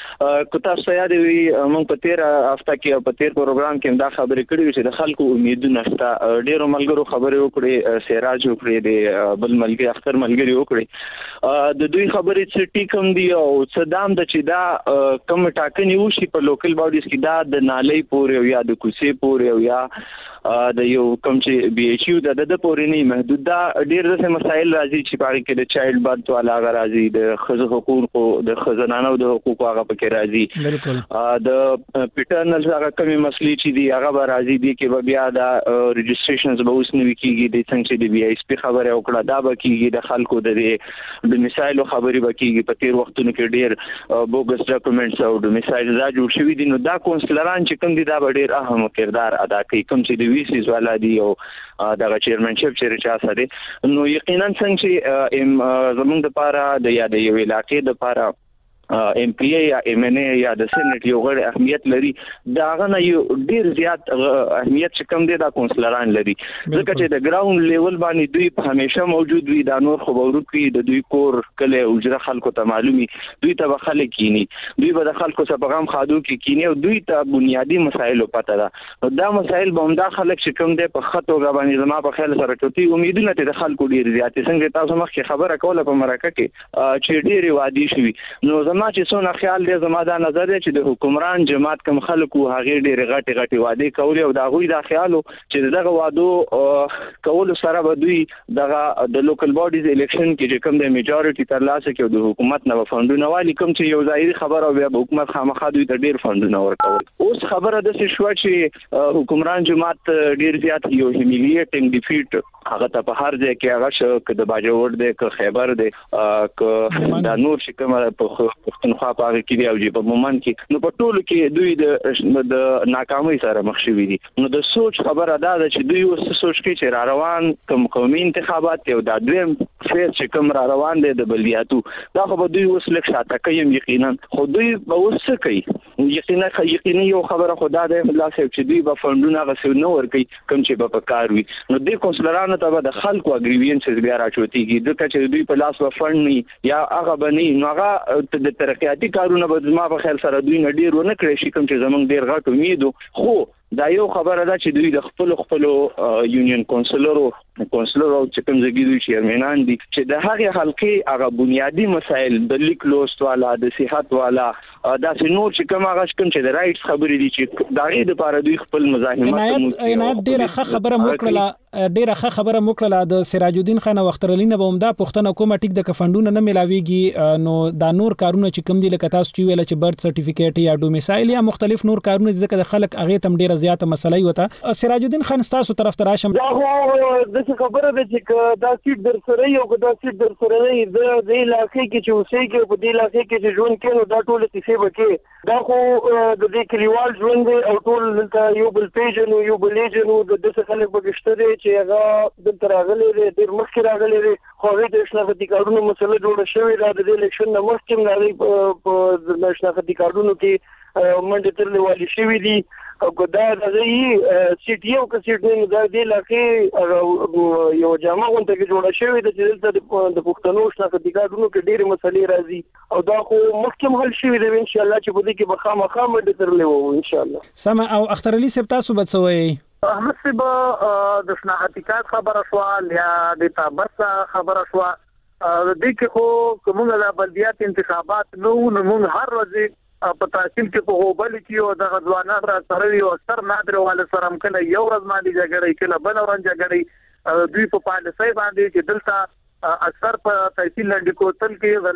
کو تاسو یاد وي موږ په تیر هفته کې په تیر پروګرام کې دا خبرې کړې چې د خلکو امیدونه شته ډیرو ملګرو خبرې وکړې سراج وکړې د بل ملګری اختر ملګری وکړي د دوی خبرې چې ټیکم دی او صدام د چې دا کم ټاکنې وشي په لوکل باډیز کې دا د نالۍ پورې یا د کوڅې پورې یا د یو کم چې بي ایچ یو د د پورې نه محدود دا ډیر د مسایل راځي چې پاره کې د چایلډ برث والا راځي د خزو حقوق د خزانانو د حقوق هغه پکې راځي بالکل د پیټرنل هغه کمی مسلې چې دی هغه راځي دي کې بیا دا ريجستریشنز به اوس نوي کیږي د څنګه چې د بي ایس پی خبره وکړه دا به کیږي د خلکو د د مثال خبرې به کیږي په تیر وختونو کې ډیر بوګس ډاکومېنټس او د مثال دا جوړ شوی دي نو دا کونسلران چې کوم دي دا ډیر اهم کردار ادا کوي کوم چې ویسیز والا دی او دغه چیرمنشپ چې چا سره نو یقینا څنګه چې زمونږ د پاره د یاد یو علاقې د پاره ام پی ای یا ام ان ای یا د سېنات یو غړ اهمیت لري دا غنه یو ډیر زیات اهمیت چې کم دي دا کونسلران لري ځکه چې د ګراوند لیول باندې دوی په همیشه موجود وي دا نور خبرو کې د دوی کور کله اجره خلکو ته معلومي دوی ته خلک کینی دوی به د خلکو سره پیغام خادو کې کینی او دوی ته بنیادی مسایل پته ده دا مسایل به هم دا خلک چې کم دي په خطو غوښنه زما په خیال سره ټوټي امیدونه ته د خلکو ډیر زیات څنګه تاسو مخکې خبره کوله په مرکه کې چې ډیر وادي شوی نو ما چې څونه خیال دی زما دا نظر دی چې د حکمران جماعت کم خلکو هغه ډېر غټي غټي وعده کوي او دا غوي دا خیالو چې دغه وادو کول سره به دوی دغه د لوکل باډیز الیکشن کې چې کوم د میجورټي ترلاسه کوي د حکومت نه فندونه والی کوم چې یو ظاهري خبره او بیا حکومت خامخا دوی ته ډېر فندونه ورکوي اوس خبره د څه شو چې حکمران جماعت ډېر زیات یو هیمیلیټینګ ډیفیټ هغه ته په هر ځای کې هغه شو ک د باجوړ دی ک خیبر دی ک دا نور چې کومه په پښتونخوا په هغه کې دی او په مومن کې نو په ټولو کې دوی د د ناکامۍ سره مخ شوي دي نو د سوچ خبره ده چې دوی اوس سوچ کې چې را روان کوم قومي انتخابات یو د دویم فیر چې کوم را روان دي د بلدیاتو دا خو به دوی اوس لک شاته کوي یقینا خو دوی به اوس څه کوي یقینا یقینا یو خبره خدا ده الله صاحب چې دوی به فندونه غسو نه ور کوي کوم چې به پکار وي نو د کونسلرانو ته به د خلکو اګریوینسز بیا راچوتيږي د کچې دوی په لاس و فند نه یا هغه بني نو هغه د ترقیاتي کارونه به ما په خیر سره دوی نه ډیر ونه کړی شي کوم چې زمونږ ډیر غټ امید خو دا یو خبره ده چې دوی د خپل خپل یونین کونسلرو کونسلرو چې کوم ځای دوی چیرمنان دي چې د هغه حلقې هغه بنیادی مسایل د لیک لوست والا د صحت والا دا نور چې کوم هغه کوم چې د رائټس خبرې دي چې دا غي د لپاره دوی خپل مزاحمت کوي عنایت ډیره ښه خبره موکړه ډیره ښه خبره موکړه د سراج الدین خان او اختر علي نه به همدا پښتنه کومه ټیک د کفندونه نه ملاويږي نو دا نور کارونه چې کوم دي لکه تاسو چې ویل چې برث سرټیفیکیټ یا ډومیسایل یا مختلف نور کارونه ځکه د خلک هغه تم ډیره زیاته مسله وته سراج الدین خان تاسو طرف ته راشم دا د خبره ده چې دا سیټ در سره یو دا سیټ در سره نه د دې علاقې کې چې اوسېږي په دې علاقې کې چې ژوند کوي دا ټول کیسې وکړي دا خو د دې کلیوال ژوند او ټول دلته یو بل پیژنو یو بل لیجنو د دې خلک بغشته دي چې هغه د تراغلي د مخکې راغلي دي خو د شناختی کارونو مسله جوړه شوې ده د الیکشن نه مخکې نه په شناختی کارونو کې منډه ترلې والی شوې دي او دا د سیټ یو که سیټ نه د دې لکه یو جامع غونډه کې جوړه شوې ده چې دلته د پښتنو شناختی کارونو کې ډېرې مسلې راځي او دا خو مخکې حل شوې ده ان شاء الله چې په دې کې به خامخا منډه ترلې وو ان شاء الله سم او اختر علي صاحب تاسو بڅوي احمد صاحب د شناختی کار خبره شو یا د تابس خبره شو د دې کې خو کومه د بلدیات انتخابات نو موږ هر ورځ په تحصیل کې په هوبل کې او د غزوانات را سره یو اثر نادر والا سره کله یو ورځ باندې جګړې کله بل ورځ جګړې دوی په پالیسي باندې چې دلته اثر په تحصیل لنډ کوتل کې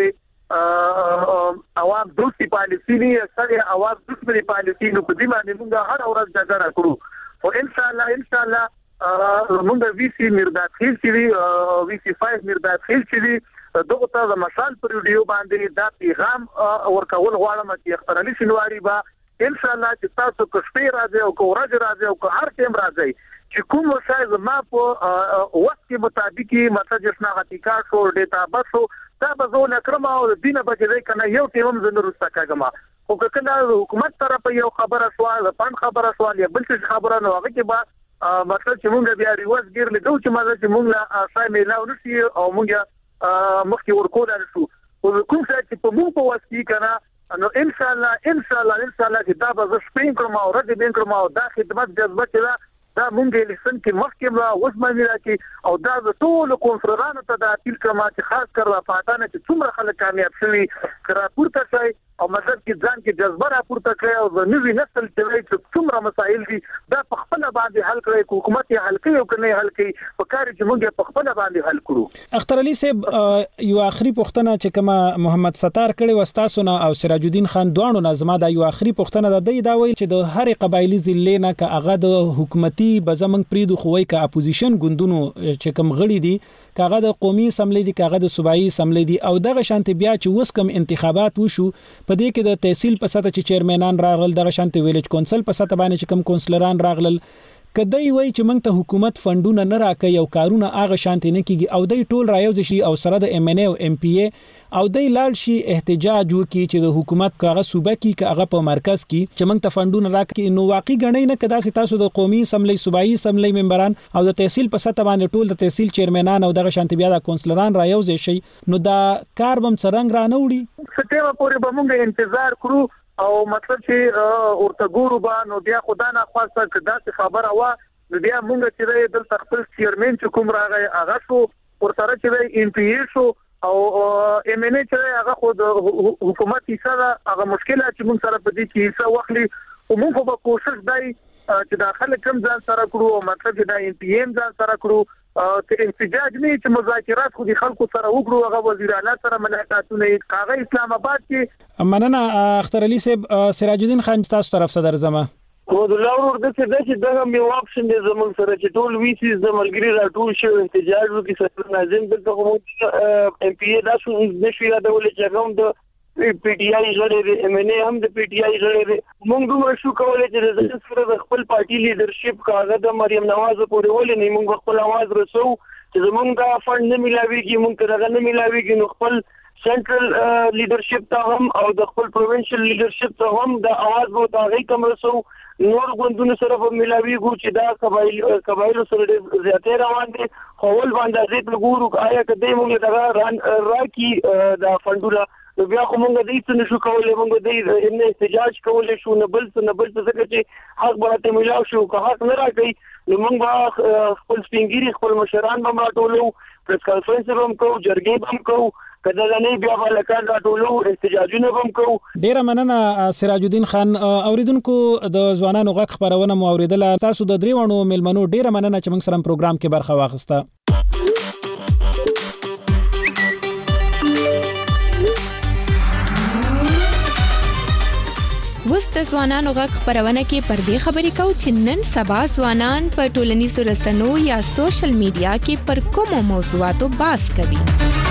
غنادر عوام دوستي پالیسي نه سره عوام دوستي پالیسي نو په دې باندې موږ هر ورځ جګړه کوو او ان شاء الله ان شاء الله موږ وی سي مرداد خیل چې وی سي پنځه مرداد خیل چې دغه ته د مشال پر ویډیو باندې دا پیغام ورکول غواړم چې اختر علي شنواری با ان شاء الله چې تاسو کښې راځي او کورج راځي او هر ټیم راځي چې کوم وسایل ما په وخت کې مطابقي مطلب شناختی کارت او ډیټا بس دا به زه نکرم او دینه بچی کنه یو ټیم زنه رستا کاګما او کله حکومت طرف یو خبره سوال پن خبره سوال یا بل څه خبره نو هغه کې با مطلب چې موږ بیا ریواز ګیر لیدو چې ما چې موږ لا اسای میلاو نشي او موږ مخکې ورکول شو او کوم څه چې په موږ په واسطه کنه نو ان شاء الله ان شاء الله ان شاء الله چې دا به سپین کوم او رد بین کوم او دا خدمت جذبه چې دا مونږ الیکشن کې مخکې لا اوس باندې راکې او دا د ټول کنفرانس ته د اپیل کما چې خاص کر را پاتانه چې څومره خلک کامیاب شوي کرا پورته شي او مطلب کې ځان کې جذبه را پورته کړي او د نوې نسل چې څومره مسایل دي دا په خپل باندې حل کړي حکومت یې حل کوي او کنه حل کوي په کار چې موږ په خپل باندې حل کړو اختر علي صاحب یو اخري پوښتنه چې کما محمد ستار کړي وستاسو نه او سراج الدین خان دوانو نه زما د یو اخري پوښتنه د دې دا ویل چې د هر قبایلی ضلع نه ک هغه د حکومتي بزمن پریدو خوې ک اپوزیشن ګوندونو چې کوم غړي دي کاغه د قومي سملې دي کاغه د صوبایي سملې دي او دغه شانت بیا چې وس کم انتخابات وشو په دې کې د تحصیل په ساته چې چیرمنان راغل دغه شانت ویلج کونسل په ساته باندې چې کوم کونسلران راغلل کدی وای چې موږ ته حکومت فندونه نه راکې او کارونه هغه شانت نه کیږي او دای ټول رايوځ شي او سره د ام ان ای او ام پی ای او دای لاړ شي احتجاج وکي چې د حکومت کاغه صوبه کې کاغه په مرکز کې چې موږ ته فندونه راکې نو واقعي غنۍ نه کدا سي تاسو د قومي سملې صوبایي سملې ممبران او د تحصیل په ساته باندې ټول د تحصیل چیرمنان او دغه شانت بیا د کونسلران رايوځ شي نو دا کار بم څرنګ را نه وړي ستېما پورې به موږ انتظار کړو او مطلب چې ورته ګورو با نو بیا خدای نه خواسته کدا څه خبره وا نو بیا موږ چې د خپل چیرمن چې کوم راغی هغه شو ورته چې ام پی ای شو او ام ان ای چې هغه خود حکومت یې سره هغه مشکله چې موږ سره په دې کې څه وخلي او موږ به کوشش دای چې داخله کم ځان سره کړو او مطلب چې د ام پی ای ځان سره کړو چې احتجاج نه چې مذاکرات خو د خلکو سره وګړو هغه وزیر اعلی سره ملاقاتونه کاغه اسلام آباد کې مننه اختر علي صاحب سراج الدین خان تاسو طرف ته درځم او د لاور د څه د چې دغه می واپشن دي زمون سره چې ټول وی سي د ملګری راټول شو احتجاج وکړي سره ناظم دغه کوم ام پی ای دا شو نشي یادول چې هغه د پی ټی آی غړي د ام ان ای هم د پی ټی آی غړي موږ دومره شو کولای چې د سره د خپل پارټي لیدرشپ کاغه د مریم نواز پورې ولې نه موږ خپل आवाज رسو چې زمونږ دا فند نه ملاويږي مونږ ته نه ملاويږي نو خپل سنټرل لیډرشپ ته هم او د خپل پروینشل لیډرشپ ته هم د اواز وو تاغي کوم رسو نور غوندونه سره په ملاويږي چې دا قبایل قبایل سره زیاتې روان دي خپل باندې د ګورو آیا کدی موږ دا راکی دا فندونه نو بیا خو موږ د هیڅ نشو کولای موږ د ان احتجاج کولای شو نه بل څه نه بل څه چې حق براته ملاو شو که حق نه راکړي نو موږ خپل سپینګری خپل مشران به راټولو پریس کانفرنس هم کوو جرګې هم کوو کله نه بیا ولکان راټولو احتجاجونه هم کوو. ډیره مننه سراج الدین خان. اوریدونکو د ځوانانو غږ خبرونه مو اوریدله. تاسو د دریوانو ملمنو ډیره مننه چې موږ سره پروګرام کې برخه واخیسته. وست ځوانانو غږ خبرونه کې پر دې خبرې کو چې نن سبا ځوانان په ټولنیزو رسنیو یا سوشل میډیا کې پر کومو موضوعاتو بحث کوي.